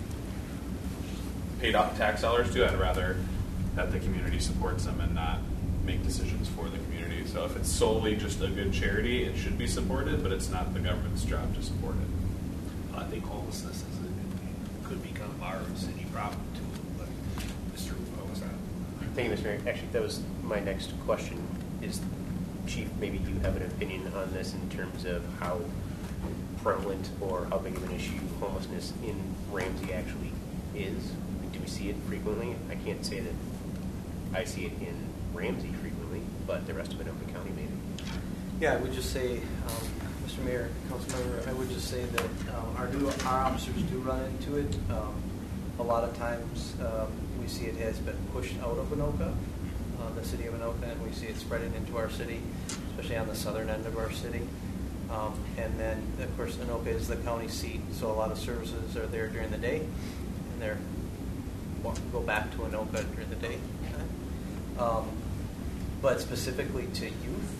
paid off tax dollars to, I'd rather that the community supports them and not make decisions for the community. So if it's solely just a good charity, it should be supported, but it's not the government's job to support it. I think homelessness could become our city problem too. But Mr. What was that? Thank you, Mr. Mayor. Actually, that was my next question. Is Chief, maybe you have an opinion on this in terms of how prevalent or how big of an issue homelessness in Ramsey actually is? Do we see it frequently? I can't say that I see it in Ramsey frequently, but the rest of Anoka County maybe. Yeah, I would just say, Mr. Mayor, Councilmember, I would just say that our officers do run into it. A lot of times we see it has been pushed out of Anoka, the city of Anoka, and we see it spreading into our city, especially on the southern end of our city. And then, of course, Anoka is the county seat, so a lot of services are there during the day, and they're go back to Anoka during the day. But specifically to youth,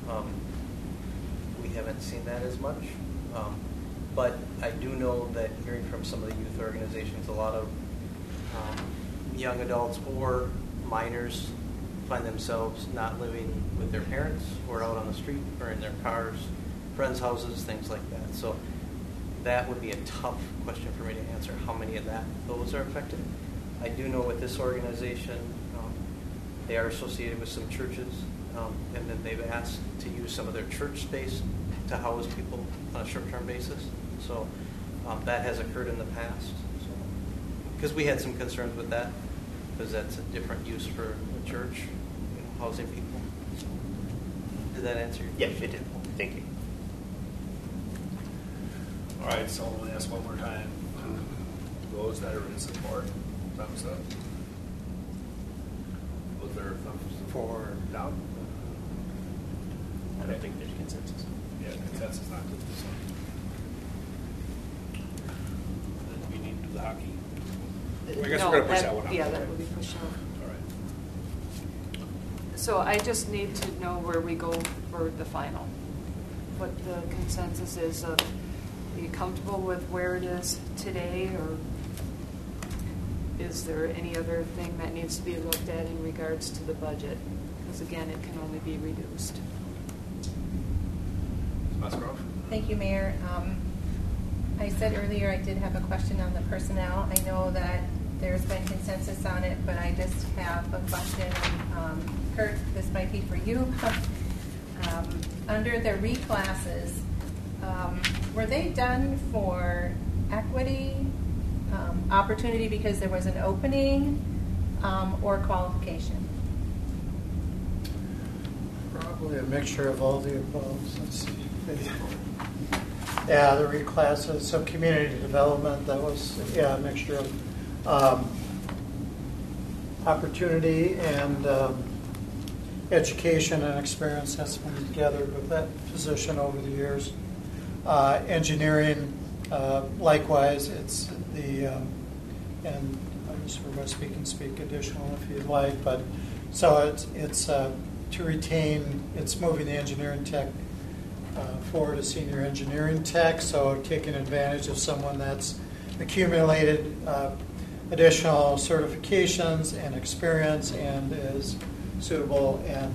we haven't seen that as much. But I do know that hearing from some of the youth organizations, a lot of young adults or minors find themselves not living with their parents or out on the street or in their cars, friends' houses, things like that. So that would be a tough question for me to answer, how many of those are affected. I do know with this organization, they are associated with some churches, and then they've asked to use some of their church space to house people on a short-term basis. So that has occurred in the past. Because we had some concerns with that, because that's a different use for a church, housing people. So, did that answer your question? Yes, it did. Thank you. All right, so I'm going to ask one more time. Those that are in support, thumbs up. Those that are thumbs for down? I don't think there's consensus. Yeah, consensus not to this one. Then we need to do the hockey. I guess No, we're going to push that one out. Yeah, that would be pushed out. All right. So I just need to know where we go for the final. What the consensus is of, are you comfortable with where it is today, or is there any other thing that needs to be looked at in regards to the budget? Because again, it can only be reduced. Musgrove? Thank you, Mayor. I said earlier I did have a question on the personnel. I know that there's been consensus on it, but I just have a question. Kurt, this might be for you. Under the reclasses, were they done for equity, opportunity because there was an opening, or qualification? Probably a mixture of all the above. Let's see. Yeah, the reclasses, so community development, that was, a mixture of opportunity and education and experience that's been together with that position over the years. Engineering, likewise, it's the, and I'm just for my speak additional if you'd like, but so it's to retain, it's moving the engineering tech forward to senior engineering tech, so taking advantage of someone that's accumulated additional certifications and experience and is suitable and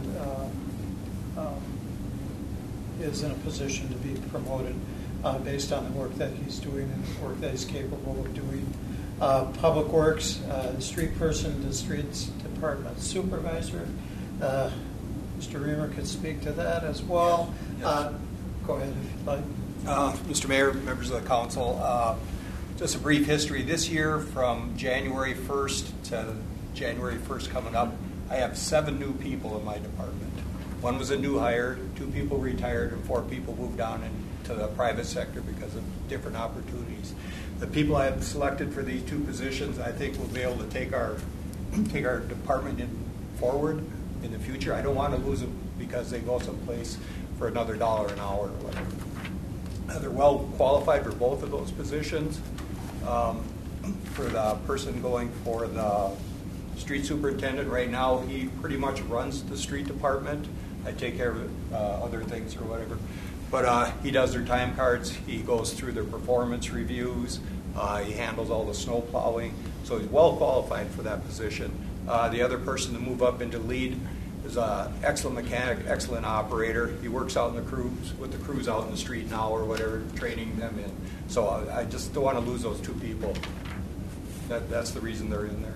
is in a position to be promoted based on the work that he's doing and the work that he's capable of doing. Public Works, the street person, the streets department supervisor. Mr. Reamer could speak to that as well. Yes. Go ahead if you'd like. Mr. Mayor, members of the council, just a brief history. This year, from January 1st to January 1st coming up, I have 7 new people in my department. 1 was a new hire, 2 people retired, and 4 people moved on into the private sector because of different opportunities. The people I have selected for these 2 positions, I think, will be able to take our department forward in the future. I don't want to lose them because they go someplace for another $1 an hour or whatever. They're well qualified for both of those positions. For the person going for the street superintendent right now, he pretty much runs the street department. I take care of other things or whatever. But he does their time cards. He goes through their performance reviews. He handles all the snow plowing. So he's well qualified for that position. The other person to move up into lead is an excellent mechanic, excellent operator. He works out in the crews, with the crews out in the street now or whatever, training them in. So I just don't want to lose those 2 people. That's the reason they're in there.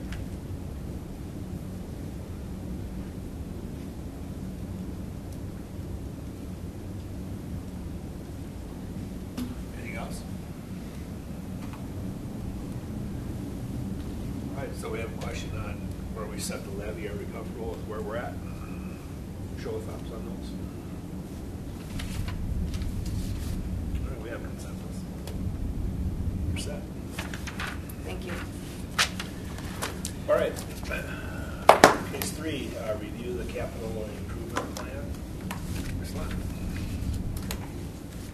Anything else? All right, so we have a question on where we set the levy. Are we comfortable with where we're at? Show of thumbs on those. All right, we have consensus. You're set. Thank you. All right. Case 3, review the capital improvement plan. Ms. Lund.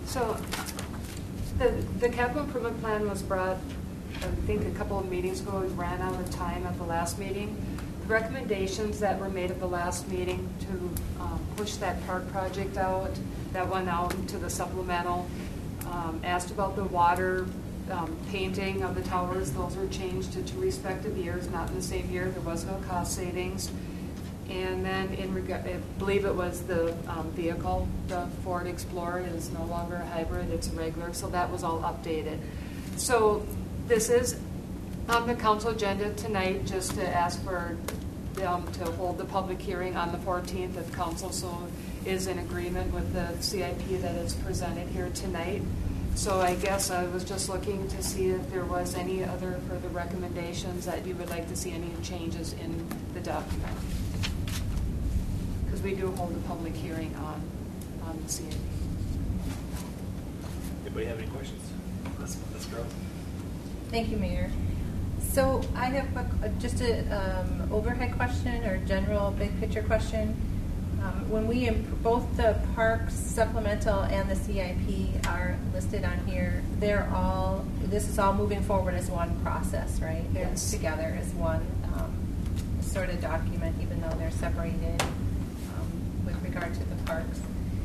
So the capital improvement plan was brought, I think, a couple of meetings ago. We ran out of time at the last meeting. The recommendations that were made at the last meeting to push that park project out, that went out to the supplemental, asked about the water painting of the towers. Those were changed to 2 respective years, not in the same year. There was no cost savings. And then I believe it was the vehicle, the Ford Explorer is no longer a hybrid, it's a regular, so that was all updated. So this is on the council agenda tonight, just to ask for them to hold the public hearing on the 14th if council so is in agreement with the CIP that is presented here tonight. So I guess I was just looking to see if there was any other further recommendations that you would like to see any changes in the document. We do hold a public hearing on the CIP. Anybody have any questions? Let's go. Thank you, Mayor. So I have just an overhead question or general big picture question. When we both the parks supplemental and the CIP are listed on here, this is all moving forward as one process, right? They're Yes. together as one sort of document, even though they're separated. With regard to the parks.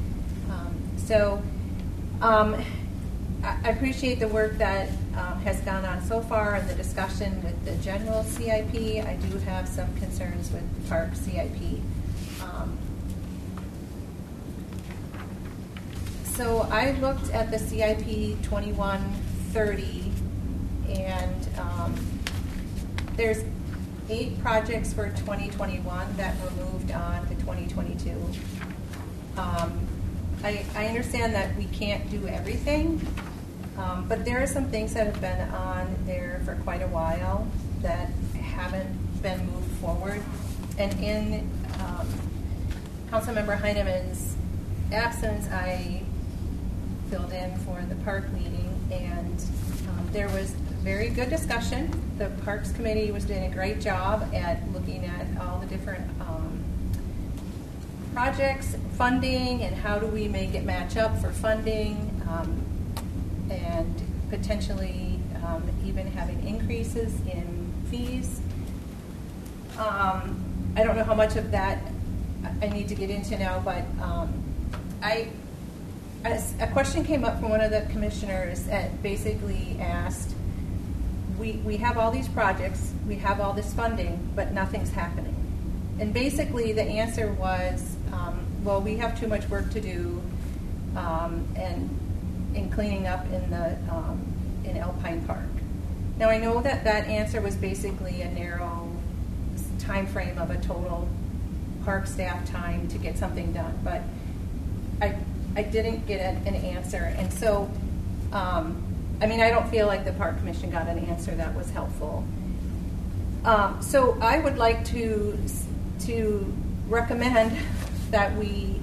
I appreciate the work that has gone on so far and the discussion with the general CIP. I do have some concerns with the park CIP. So I looked at the CIP 2130 and there's 8 projects for 2021 that were moved on to 2022. I understand that we can't do everything, but there are some things that have been on there for quite a while that haven't been moved forward. And in Councilmember Heinemann's absence, I filled in for the park meeting, and there was very good discussion. The Parks Committee was doing a great job at looking at all the different projects, funding, and how do we make it match up for funding, and potentially even having increases in fees. I don't know how much of that I need to get into now, but a question came up from one of the commissioners that basically asked, we have all these projects, we have all this funding, but nothing's happening. And basically the answer was, well, we have too much work to do and in cleaning up in Alpine Park. Now I know that answer was basically a narrow time frame of a total park staff time to get something done, but I didn't get an answer. And so I don't feel like the Park Commission got an answer that was helpful. So I would like to recommend that we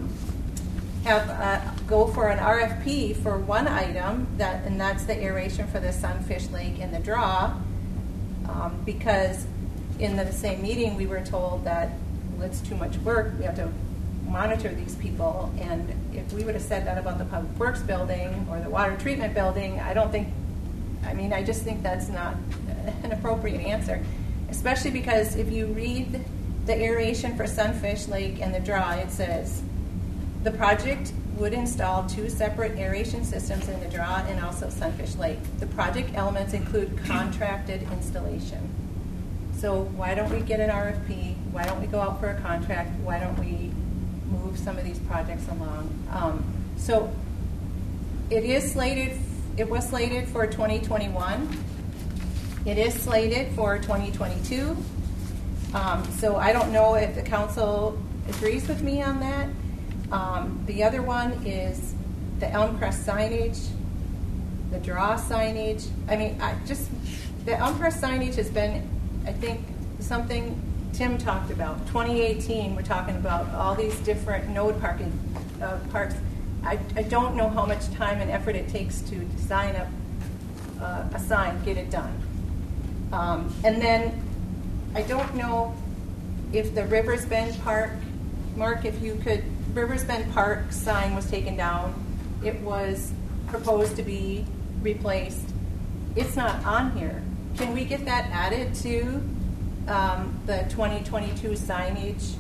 go for an RFP for one item, and that's the aeration for the Sunfish Lake and the draw, because in the same meeting we were told that it's too much work, we have to monitor these people, and if we would have said that about the Public Works building or the water treatment building, I just think that's not an appropriate answer, especially because if you read the aeration for Sunfish Lake and the draw, it says the project would install 2 separate aeration systems in the draw and also Sunfish Lake. The project elements include contracted installation. So why don't we get an RFP? Why don't we go out for a contract? Why don't we move some of these projects along? So it was slated for 2021. It is slated for 2022. So I don't know if the council agrees with me on that. The other one is the Elmcrest signage, the draw signage. The Elmcrest signage has been, I think, something Tim talked about. 2018, we're talking about all these different node parking parks. I don't know how much time and effort it takes to design a sign, get it done. And then I don't know if the Rivers Bend Park, Mark, if you could, Rivers Bend Park sign was taken down. it was proposed to be replaced. It's not on here. Can we get that added to the 2022 signage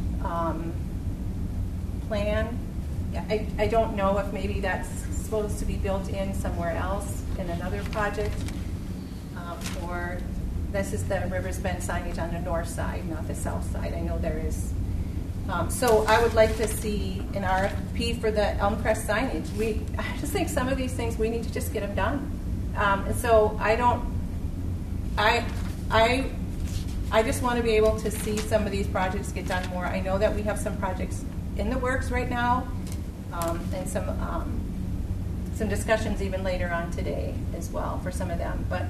plan? I don't know if maybe that's supposed to be built in somewhere else in another project, or this is the Rivers Bend signage on the north side, not the south side. I know there is. So I would like to see an RFP for the Elmcrest signage. I just think some of these things we need to just get them done. And so I just want to be able to see some of these projects get done more. I know that we have some projects in the works right now, and some discussions even later on today as well for some of them. But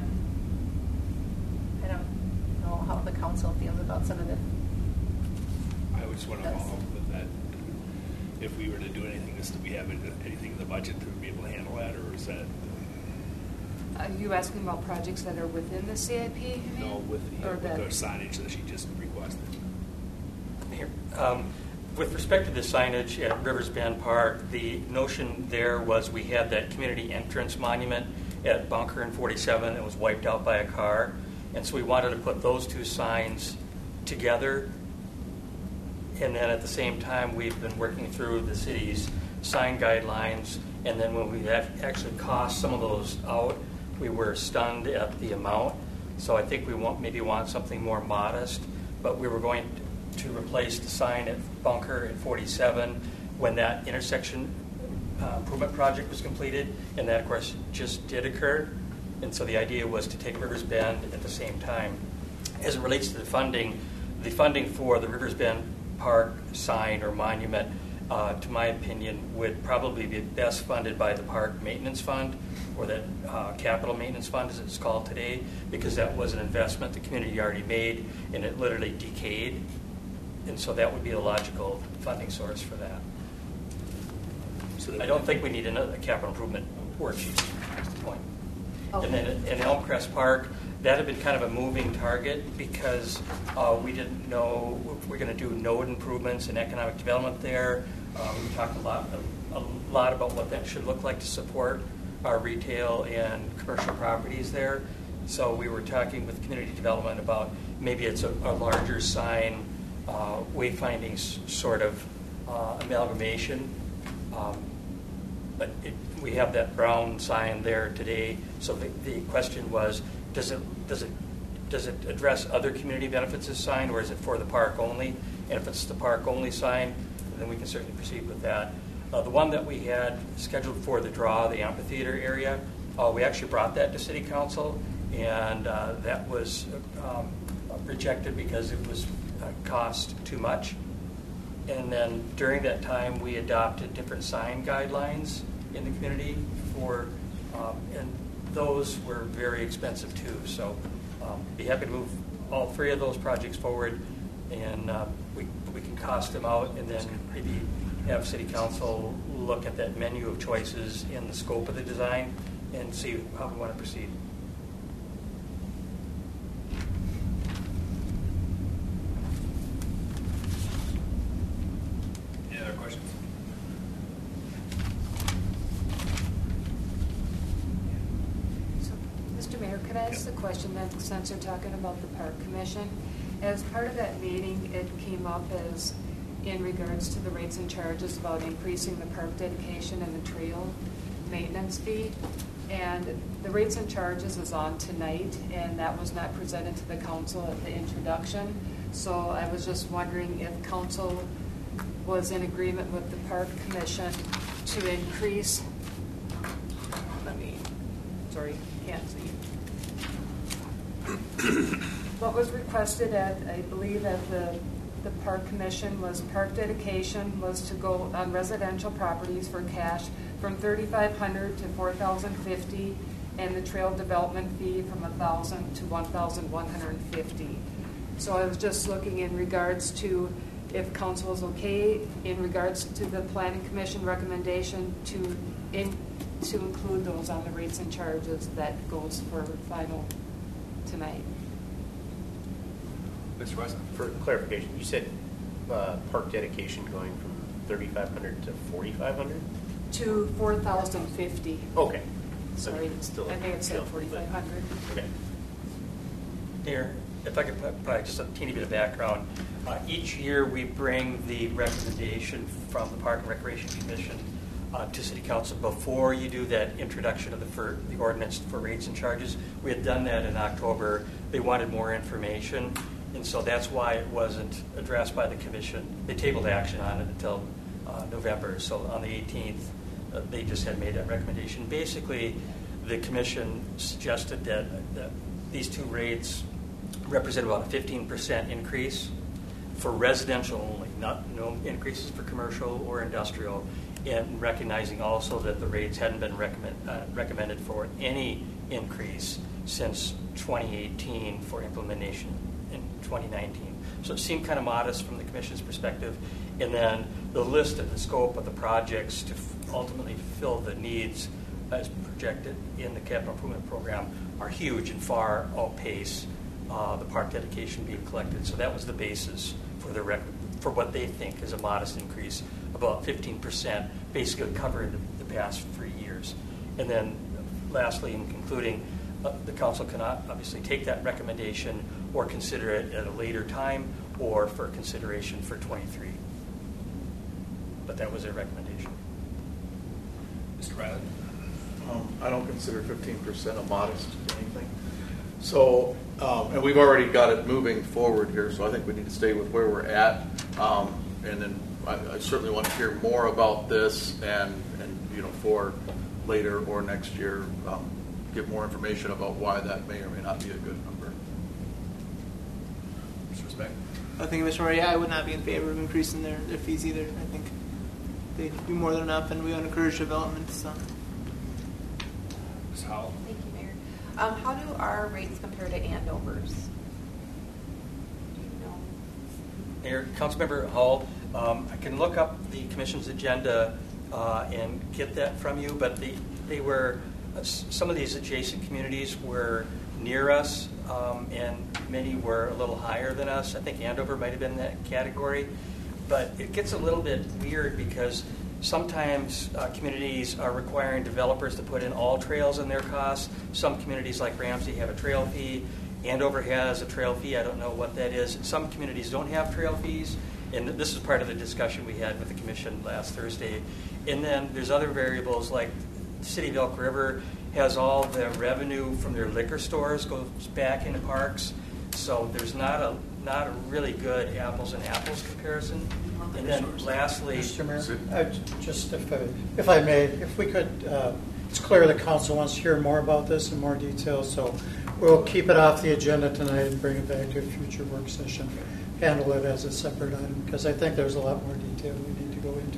I don't know how the council feels about some of the. I would just want to follow up with that. If we were to do anything, do we have anything in the budget to be able to handle that, or is that? Are you asking about projects that are within the CIP? You mean? No, with the signage that she just requested. Here, with respect to the signage at Rivers Bend Park, the notion there was we had that community entrance monument at Bunker and 47 that was wiped out by a car, and so we wanted to put those two signs together. And then at the same time, we've been working through the city's sign guidelines, and then when we actually cost some of those out, we were stunned at the amount. So I think we maybe want something more modest, but we were going to replace the sign at Bunker at 47 when that intersection improvement project was completed, and that of course just did occur. And so the idea was to take Rivers Bend at the same time. As it relates to the funding for the Rivers Bend Park sign or monument, to my opinion, would probably be best funded by the Park Maintenance Fund, or the Capital Maintenance Fund as it's called today, because that was an investment the community already made and it literally decayed. And so that would be a logical funding source for that. So I don't think we need another capital improvement worksheet. That's the point. Okay. And then in Elmcrest Park, that had been kind of a moving target because we didn't know if we're going to do node improvements and economic development there. We talked a lot about what that should look like to support our retail and commercial properties there. So we were talking with community development about maybe it's a larger sign, wayfinding sort of amalgamation. But we have that brown sign there today. So the question was, does it address other community benefits, this sign, or is it for the park only? And if it's the park only sign, then we can certainly proceed with that. The one that we had scheduled for the draw, the amphitheater area, we actually brought that to City Council, and that was rejected because it was cost too much. And then during that time, we adopted different sign guidelines in the community and those were very expensive too. So be happy to move all three of those projects forward, and we can cost them out, and then maybe have City Council look at that menu of choices in the scope of the design and see how we want to proceed. Any other questions? Mr. Mayor, could I ask the question then, since you're talking about the Park Commission? As part of that meeting, it came up as in regards to the rates and charges about increasing the park dedication and the trail maintenance fee. And the rates and charges is on tonight, and that was not presented to the council at the introduction. So I was just wondering if council was in agreement with the Park Commission to increase, can't see. What was requested at, I believe, at the Park Commission was park dedication was to go on residential properties for cash from $3,500 to $4,050, and the trail development fee from $1,000 to $1,150. So I was just looking in regards to if council is okay in regards to the Planning Commission recommendation to include those on the rates and charges that goes for final tonight. Mr. Weston? For clarification, you said park dedication going from $3,500 to $4,500? to 4,050. Okay. Sorry, Still- I may have said still- 4,500. Okay. Mayor, if I could provide just a teeny bit of background. Each year, we bring the recommendation from the Park and Recreation Commission to City Council before you do that introduction of the ordinance for rates and charges. We had done that in October. They wanted more information, and so that's why it wasn't addressed by the commission. They tabled action on it until November. So on the 18th, they just had made that recommendation. Basically, the commission suggested that these two rates represent about a 15% increase for residential only, no increases for commercial or industrial, and recognizing also that the rates hadn't been recommended for any increase since 2018 for implementation in 2019. So it seemed kind of modest from the commission's perspective. And then the list and the scope of the projects to ultimately fill the needs as projected in the capital improvement program are huge and far outpace the park dedication being collected. So that was the basis for what they think is a modest increase, about 15%, basically covering the past 3 years. And then lastly, in concluding, the council cannot obviously take that recommendation or consider it at a later time or for consideration for 23. But that was their recommendation. Mr. Riley? I don't consider 15% a modest anything. So, and we've already got it moving forward here, so I think we need to stay with where we're at. And then I certainly want to hear more about this and for later or next year, get more information about why that may or may not be a good number. Mr. Speck? I think, Mr. Murray, I would not be in favor of increasing their fees either. I think they'd be more than enough, and we want to encourage development. So. Ms. Howell? Thank you, Mayor. How do our rates compare to Andover's? Do you know? Mayor, Councilmember Hall, I can look up the commission's agenda and get that from you, but they were some of these adjacent communities were near us, and many were a little higher than us. I think Andover might have been in that category, but it gets a little bit weird because sometimes communities are requiring developers to put in all trails in their costs. Some communities like Ramsey have a trail fee. Andover has a trail fee. I don't know what that is. Some communities don't have trail fees, and this is part of the discussion we had with the commission last Thursday. And then there's other variables like the City of Elk River has all the revenue from their liquor stores goes back into parks. So there's not a really good apples and apples comparison. And then lastly, Mr. Mayor, just if I may, if we could, it's clear the council wants to hear more about this in more detail, so we'll keep it off the agenda tonight and bring it back to a future work session. Handle it as a separate item, because I think there's a lot more detail we need to go into.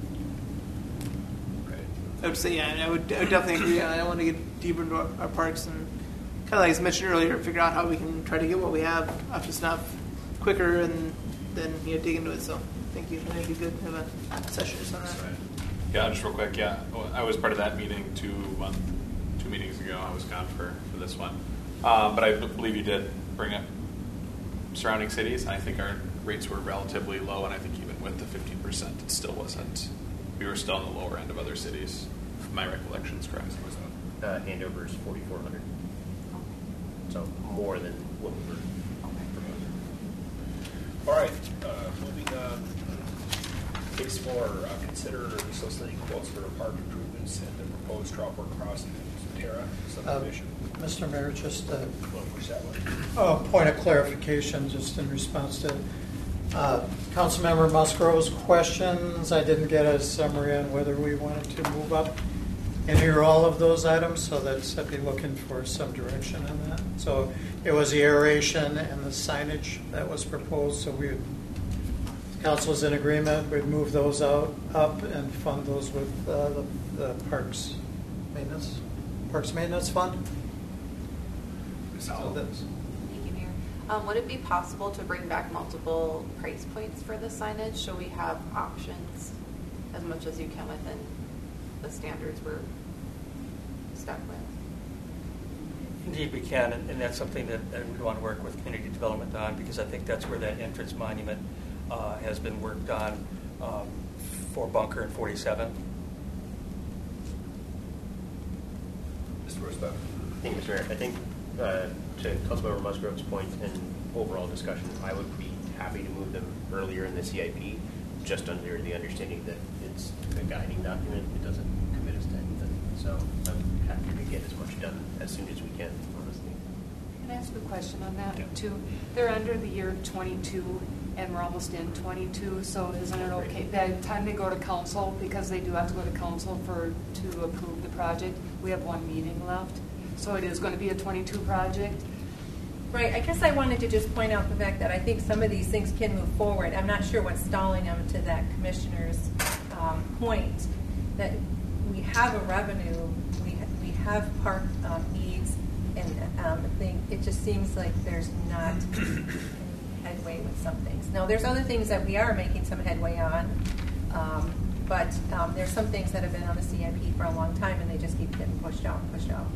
I would say, yeah, I would definitely agree. I want to get deeper into our parks and kind of like I mentioned earlier, figure out how we can try to get what we have off the snuff quicker and then dig into it. So thank you. I think it'd be good to have a session on that. Yeah, just real quick. Yeah, I was part of that meeting 2 meetings ago. I was gone for this one, but I believe you did bring up surrounding cities. I think our rates were relatively low, and I think even with the 15%, it still wasn't. We were still on the lower end of other cities. If my recollection is correct. Andover's 4,400. So more than what we were proposing. All right, moving on. Case 4, consider soliciting quotes for park improvements and the proposed Troutbrook Crossing in Terra subdivision. Mr. Mayor, just We'll push that one. a point of clarification, just in response to Councilmember Musgrove's questions. I didn't get a summary on whether we wanted to move up any or all of those items, so I'd be looking for some direction on that. So it was the aeration and the signage that was proposed, so the council is in agreement. We'd move those up and fund those with the Parks Maintenance Fund. Thank you, Mayor. Would it be possible to bring back multiple price points for the signage so we have options as much as you can within the standards we're stuck with? indeed we can, and that's something that we want to work with community development on, because I think that's where that entrance monument has been worked on for Bunker and 47. Rusta. Thank you, Mr. Mayor. I think to Councilmember Musgrove's point and overall discussion, I would be happy to move them earlier in the CIP, just under the understanding that it's a guiding document. It doesn't commit us to anything. So I'm happy to get as much done as soon as we can, honestly. Can I ask a question on that, Yeah. too? They're under the year 22, and we're almost in 22, so isn't it okay, by the time they go to council, because they do have to go to council to approve the project, we have one meeting left, so it is going to be a 22 project? Right, I guess I wanted to just point out the fact that I think some of these things can move forward. I'm not sure what's stalling them, to that commissioner's point, that we have a revenue, we have park needs, and I think it just seems like there's not any headway with some things. Now, there's other things that we are making some headway on, but there's some things that have been on the CIP for a long time, and they just keep getting pushed out.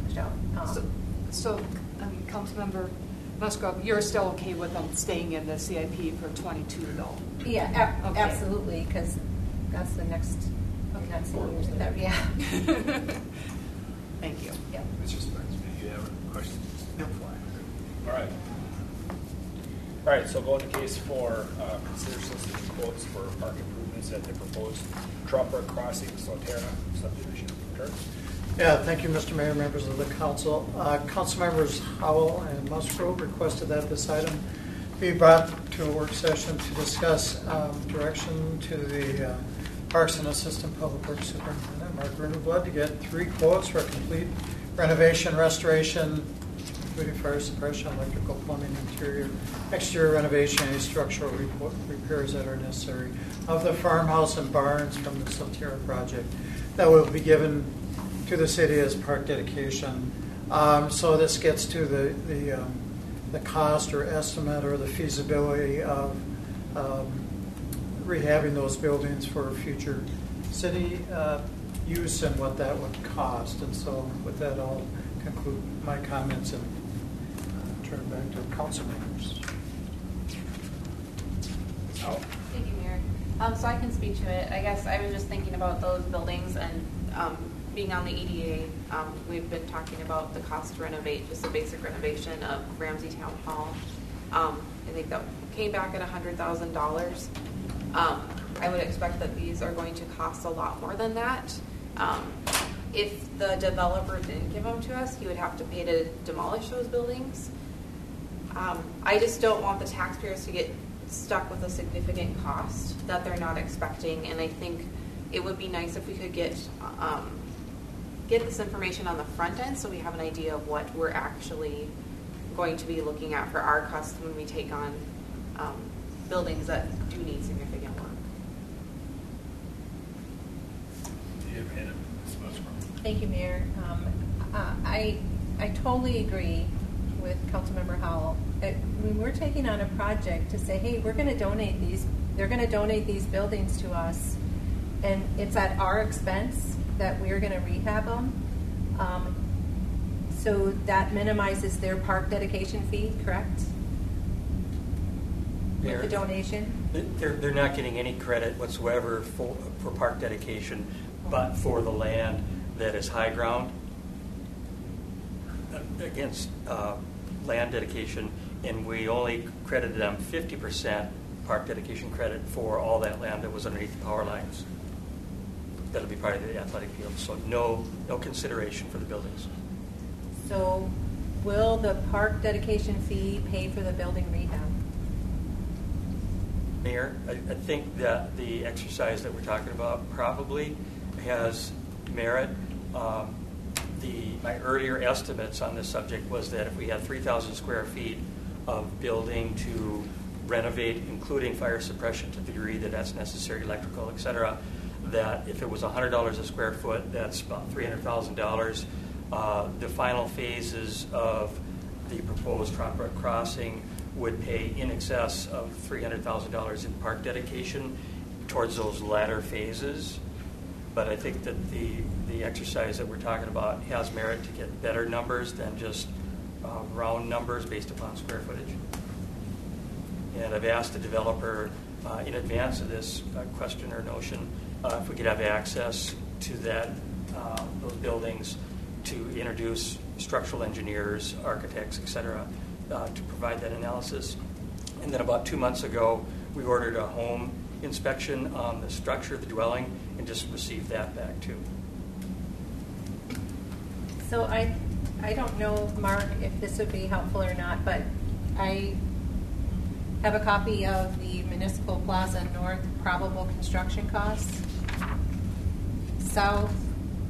So, I mean, Councilmember Musgrove, you're still okay with them staying in the CIP for 22, though? Yeah, Okay. absolutely, because that's the next, next years of that, yeah. Thank you. Yeah. Mr. Spence, do you have a question? No. All right. All right, so go into case for consider soliciting quotes for park improvements at the proposed Trumper Crossing Soterra subdivision. Kurt? Yeah, thank you, Mr. Mayor, members of the council. Council members Howell and Musgrove requested that this item be brought to a work session to discuss direction to the Parks and Assistant Public Works Superintendent, Mark Greenblood, to get 3 quotes for complete renovation, restoration, including fire suppression, electrical, plumbing, interior, exterior renovation, and structural repairs that are necessary of the farmhouse and barns from the Soterra project. That will be given to the city as park dedication. So this gets to the cost or estimate or the feasibility of rehabbing those buildings for future city use and what that would cost. And so with that, I'll conclude my comments and turn back to council members. Thank you, Mayor. So I can speak to it. I guess I was just thinking about those buildings and being on the EDA, we've been talking about the cost to renovate, just a basic renovation of Ramsey Town Hall. I think that came back at $100,000. I would expect that these are going to cost a lot more than that. If the developer didn't give them to us, he would have to pay to demolish those buildings. I just don't want the taxpayers to get stuck with a significant cost that they're not expecting, and I think it would be nice if we could get this information on the front end so we have an idea of what we're actually going to be looking at for our costs when we take on buildings that do need significant work. Thank you, Mayor. I totally agree with Councilmember Howell. When we're taking on a project to say, hey, we're going to donate these, they're going to donate these buildings to us, and it's at our expense that we're going to rehab them. So that minimizes their park dedication fee, correct? With the donation? They're not getting any credit whatsoever for park dedication, but for the land that is high ground against land dedication, and we only credited them 50% park dedication credit for all that land that was underneath the power lines. That'll be part of the athletic field, so no consideration for the buildings. So will the park dedication fee pay for the building rehab? Mayor, I think that the exercise that we're talking about probably has merit. My earlier estimates on this subject was that if we had 3,000 square feet of building to renovate, including fire suppression to the degree that that's necessary, electrical, et cetera, that if it was $100 a square foot, that's about $300,000. The final phases of the proposed Trumper Crossing would pay in excess of $300,000 in park dedication towards those latter phases. But I think that the exercise that we're talking about has merit to get better numbers than just round numbers based upon square footage. And I've asked the developer in advance of this question or notion if we could have access to those buildings to introduce structural engineers, architects, et cetera, to provide that analysis. And then about 2 months ago, we ordered a home inspection on the structure of the dwelling and just received that back too. So I don't know, Mark, if this would be helpful or not, but I have a copy of the Municipal Plaza North probable construction costs. South,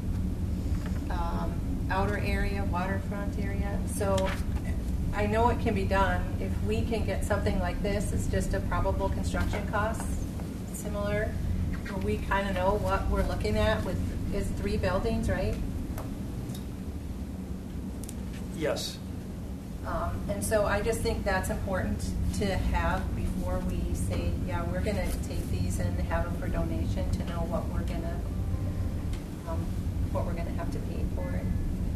outer area, waterfront area. So I know it can be done. If we can get something like this, it's just a probable construction cost, similar, where we kind of know what we're looking at with, is 3 buildings, right? Yes. And so I just think that's important to have before we say, yeah, we're going to take these and have them for donation, to know what we're going to have to pay for it.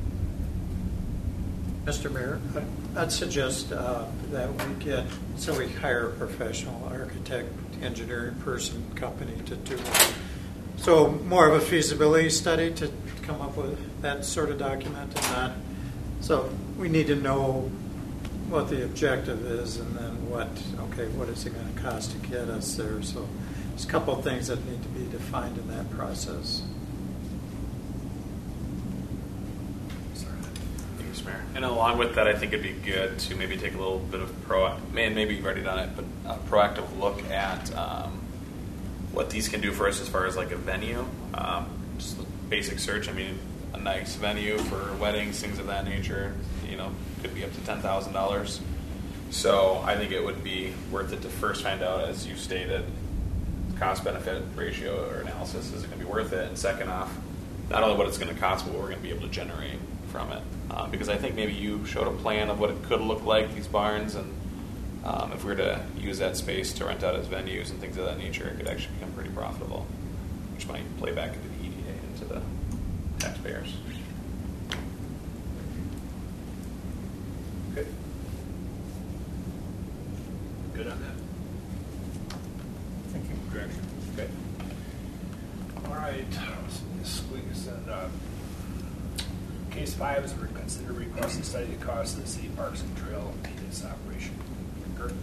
Mr. Mayor, I'd suggest that we get, so we hire a professional architect, engineering person, company to do it. So more of a feasibility study to come up with that sort of document and not. So we need to know what the objective is and then what is it going to cost to get us there. So there's a couple of things that need to be defined in that process. And along with that, I think it'd be good to maybe take a little bit of maybe you've already done it, but a proactive look at what these can do for us as far as like a venue. Just a basic search. I mean, a nice venue for weddings, things of that nature, could be up to $10,000. So I think it would be worth it to first find out, as you stated, cost-benefit ratio or analysis. Is it going to be worth it? And second off, not only what it's going to cost, but what we're going to be able to generate from it. Because I think maybe you showed a plan of what it could look like, these barns, and if we were to use that space to rent out as venues and things of that nature, it could actually become pretty profitable, which might play back into the EDA, into the taxpayers. Good. Good on that? Thank you. Direction. Okay. All right. Squeeze in. Case 5 is consider request to study the cost of the city parks and trail maintenance operation. Kurt?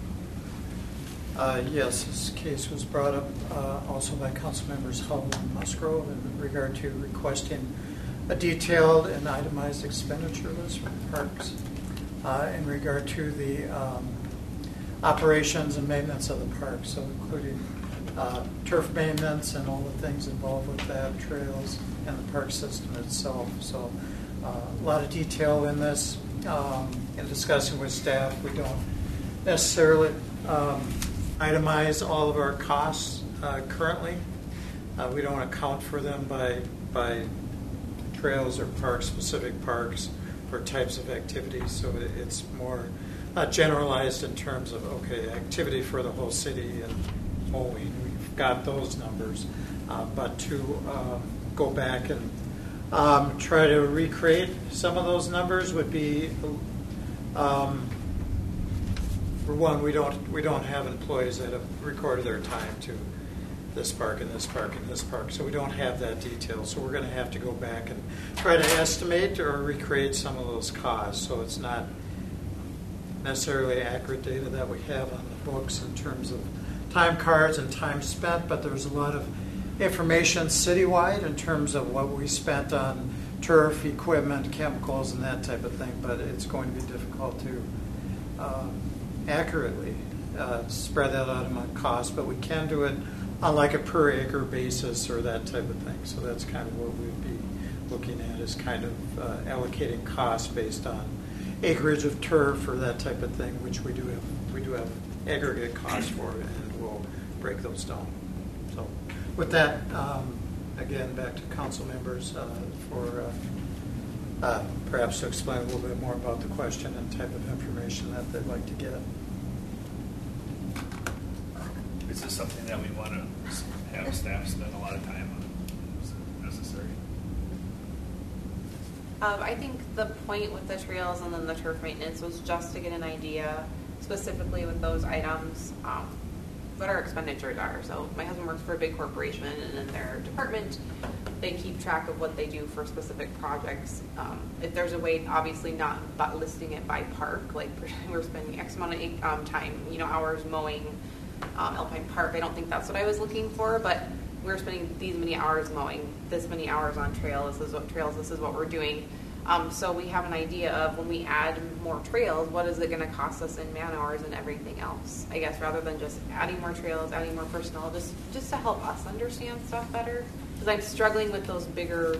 Yes, this case was brought up also by council members Hull and Musgrove in regard to requesting a detailed and itemized expenditure list for the parks in regard to the operations and maintenance of the parks, so including turf maintenance and all the things involved with that, trails, and the park system itself. So a lot of detail in this. In discussing with staff, we don't necessarily itemize all of our costs currently. We don't account for them by trails or specific parks or types of activities. So it's more generalized in terms of, activity for the whole city and mowing. We've got those numbers. But to go back and try to recreate some of those numbers would be, for one, we don't have employees that have recorded their time to this park and this park and this park, so we don't have that detail. So we're going to have to go back and try to estimate or recreate some of those costs. So it's not necessarily accurate data that we have on the books in terms of time cards and time spent, but there's a lot of information citywide in terms of what we spent on turf, equipment, chemicals, and that type of thing, but it's going to be difficult to accurately spread that out among costs, but we can do it on like a per acre basis or that type of thing. So that's kind of what we'd be looking at, is kind of allocating costs based on acreage of turf or that type of thing, which we do have aggregate costs for, and we'll break those down. So with that, again, back to council members for perhaps to explain a little bit more about the question and type of information that they'd like to get. Is this something that we want to have staff spend a lot of time on? Is it necessary? I think the point with the trails and then the turf maintenance was just to get an idea specifically with those items, what our expenditures are. So my husband works for a big corporation, and in their department, they keep track of what they do for specific projects. If there's a way, obviously not listing it by park, like we're spending X amount of time, hours mowing Alpine Park. I don't think that's what I was looking for, but we're spending these many hours mowing, this many hours on trails. This is what we're doing. So we have an idea of when we add more trails, what is it going to cost us in man hours and everything else? I guess rather than just adding more trails, adding more personnel, just to help us understand stuff better. Because I'm struggling with those bigger,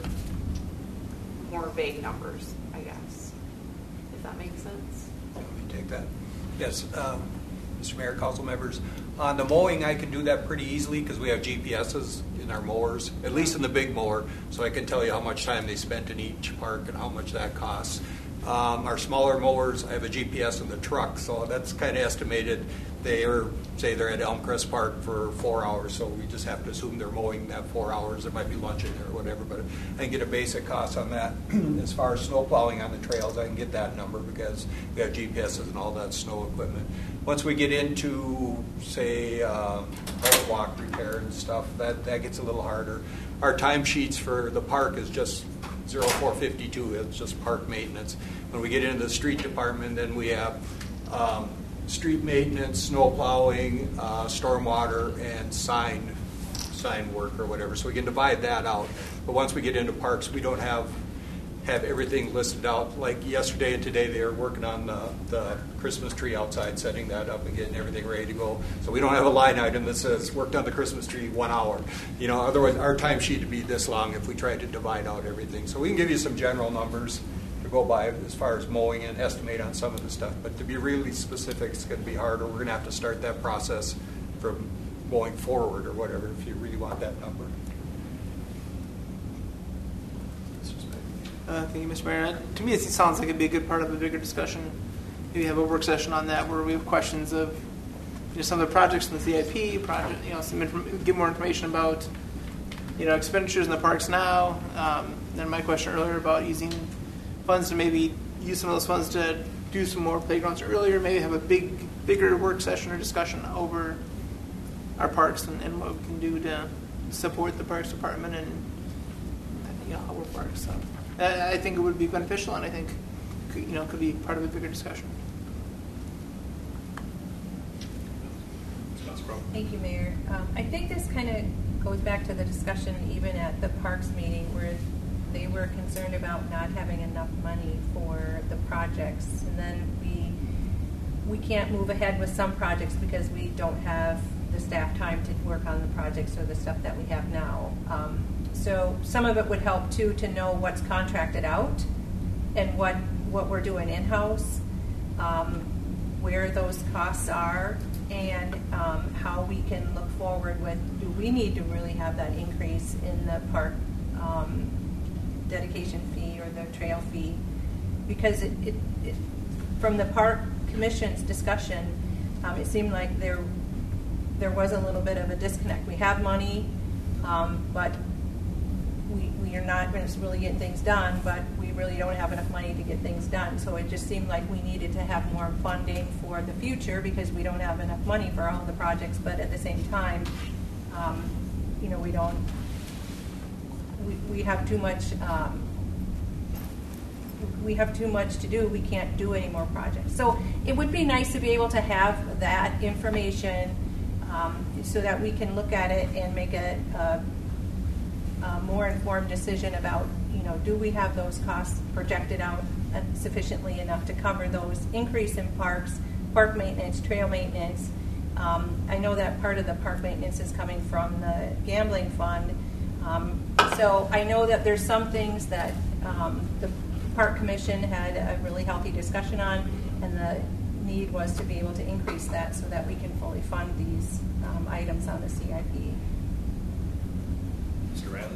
more vague numbers, I guess. If that makes sense. Let me take that. Yes, Mr. Mayor, council members. On the mowing, I can do that pretty easily because we have GPSs in our mowers, at least in the big mower, so I can tell you how much time they spent in each park and how much that costs. Our smaller mowers, I have a GPS in the truck, so that's kind of estimated. Say they're at Elmcrest Park for 4 hours, so we just have to assume they're mowing that 4 hours. There might be lunch in there or whatever, but I can get a basic cost on that. As far as snow plowing on the trails, I can get that number because we have GPSs and all that snow equipment. Once we get into, say, walk repair and stuff, that gets a little harder. Our timesheets for the park is just 0452. It's just park maintenance. When we get into the street department, then we have street maintenance, snow plowing, stormwater, and sign work or whatever. So we can divide that out. But once we get into parks, we don't have everything listed out. Like yesterday and today, they were working on the Christmas tree outside, setting that up and getting everything ready to go. So we don't have a line item that says worked on the Christmas tree 1 hour. Otherwise our timesheet would be this long if we tried to divide out everything. So we can give you some general numbers to go by as far as mowing and estimate on some of the stuff. But to be really specific, it's going to be harder. We're going to have to start that process from going forward or whatever if you really want that number. Thank you, Mr. Mayor. To me, it sounds like it'd be a good part of a bigger discussion. Maybe have a work session on that where we have questions of some of the projects in the CIP project. Give more information about expenditures in the parks now. Then my question earlier about using funds to maybe use some of those funds to do some more playgrounds earlier. Maybe have a bigger work session or discussion over our parks and what we can do to support the Parks Department and our parks. So I think it would be beneficial, and I think could be part of a bigger discussion. Thank you, Mayor. I think this kind of goes back to the discussion even at the Parks meeting where they were concerned about not having enough money for the projects, and then we can't move ahead with some projects because we don't have the staff time to work on the projects or the stuff that we have now. So some of it would help too to know what's contracted out and what we're doing in-house, where those costs are, and how we can look forward with, do we need to really have that increase in the park dedication fee or the trail fee? Because it from the park commission's discussion, it seemed like there was a little bit of a disconnect. We have money, but we are not going to really get things done, but we really don't have enough money to get things done. So it just seemed like we needed to have more funding for the future because we don't have enough money for all the projects, but at the same time, we have too much to do. We can't do any more projects. So it would be nice to be able to have that information so that we can look at it and make a more informed decision about, do we have those costs projected out sufficiently enough to cover those increase in parks, park maintenance, trail maintenance. I know that part of the park maintenance is coming from the gambling fund. So I know that there's some things that the Park Commission had a really healthy discussion on, and the need was to be able to increase that so that we can fully fund these items on the CIP. Mr. Riley?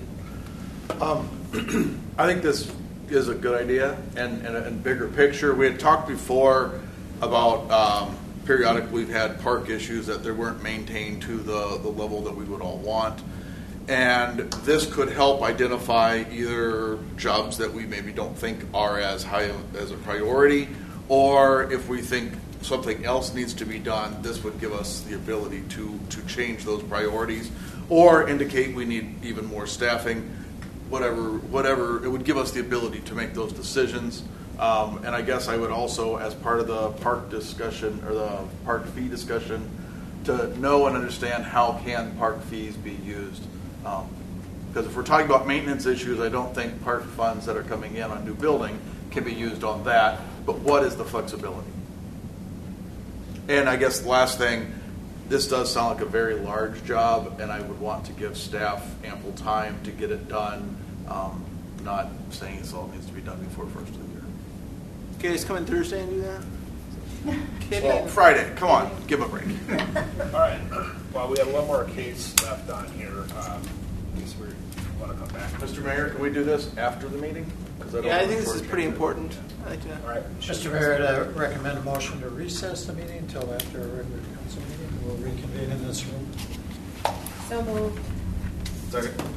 I think this is a good idea, and bigger picture. We had talked before about periodically we've had park issues that they weren't maintained to the level that we would all want. And this could help identify either jobs that we maybe don't think are as high as a priority, or if we think something else needs to be done, this would give us the ability to change those priorities or indicate we need even more staffing, whatever. It would give us the ability to make those decisions. And I guess I would also, as part of the park discussion or the park fee discussion, to know and understand how can park fees be used. Because if we're talking about maintenance issues, I don't think park funds that are coming in on new building can be used on that. But what is the flexibility? And I guess the last thing, this does sound like a very large job, and I would want to give staff ample time to get it done, not saying this all needs to be done before first of the year. Okay, just come in Thursday and do that. Well, Friday, come on, give a break. All right. Well, we have one more case left on here. In case we want to come back. Mr. Mayor, can we do this after the meeting? Yeah, I think this is pretty important. I like to. All right. Mr. Mayor, I recommend a motion to recess the meeting until after a regular council meeting. We'll reconvene in this room. So moved. Second.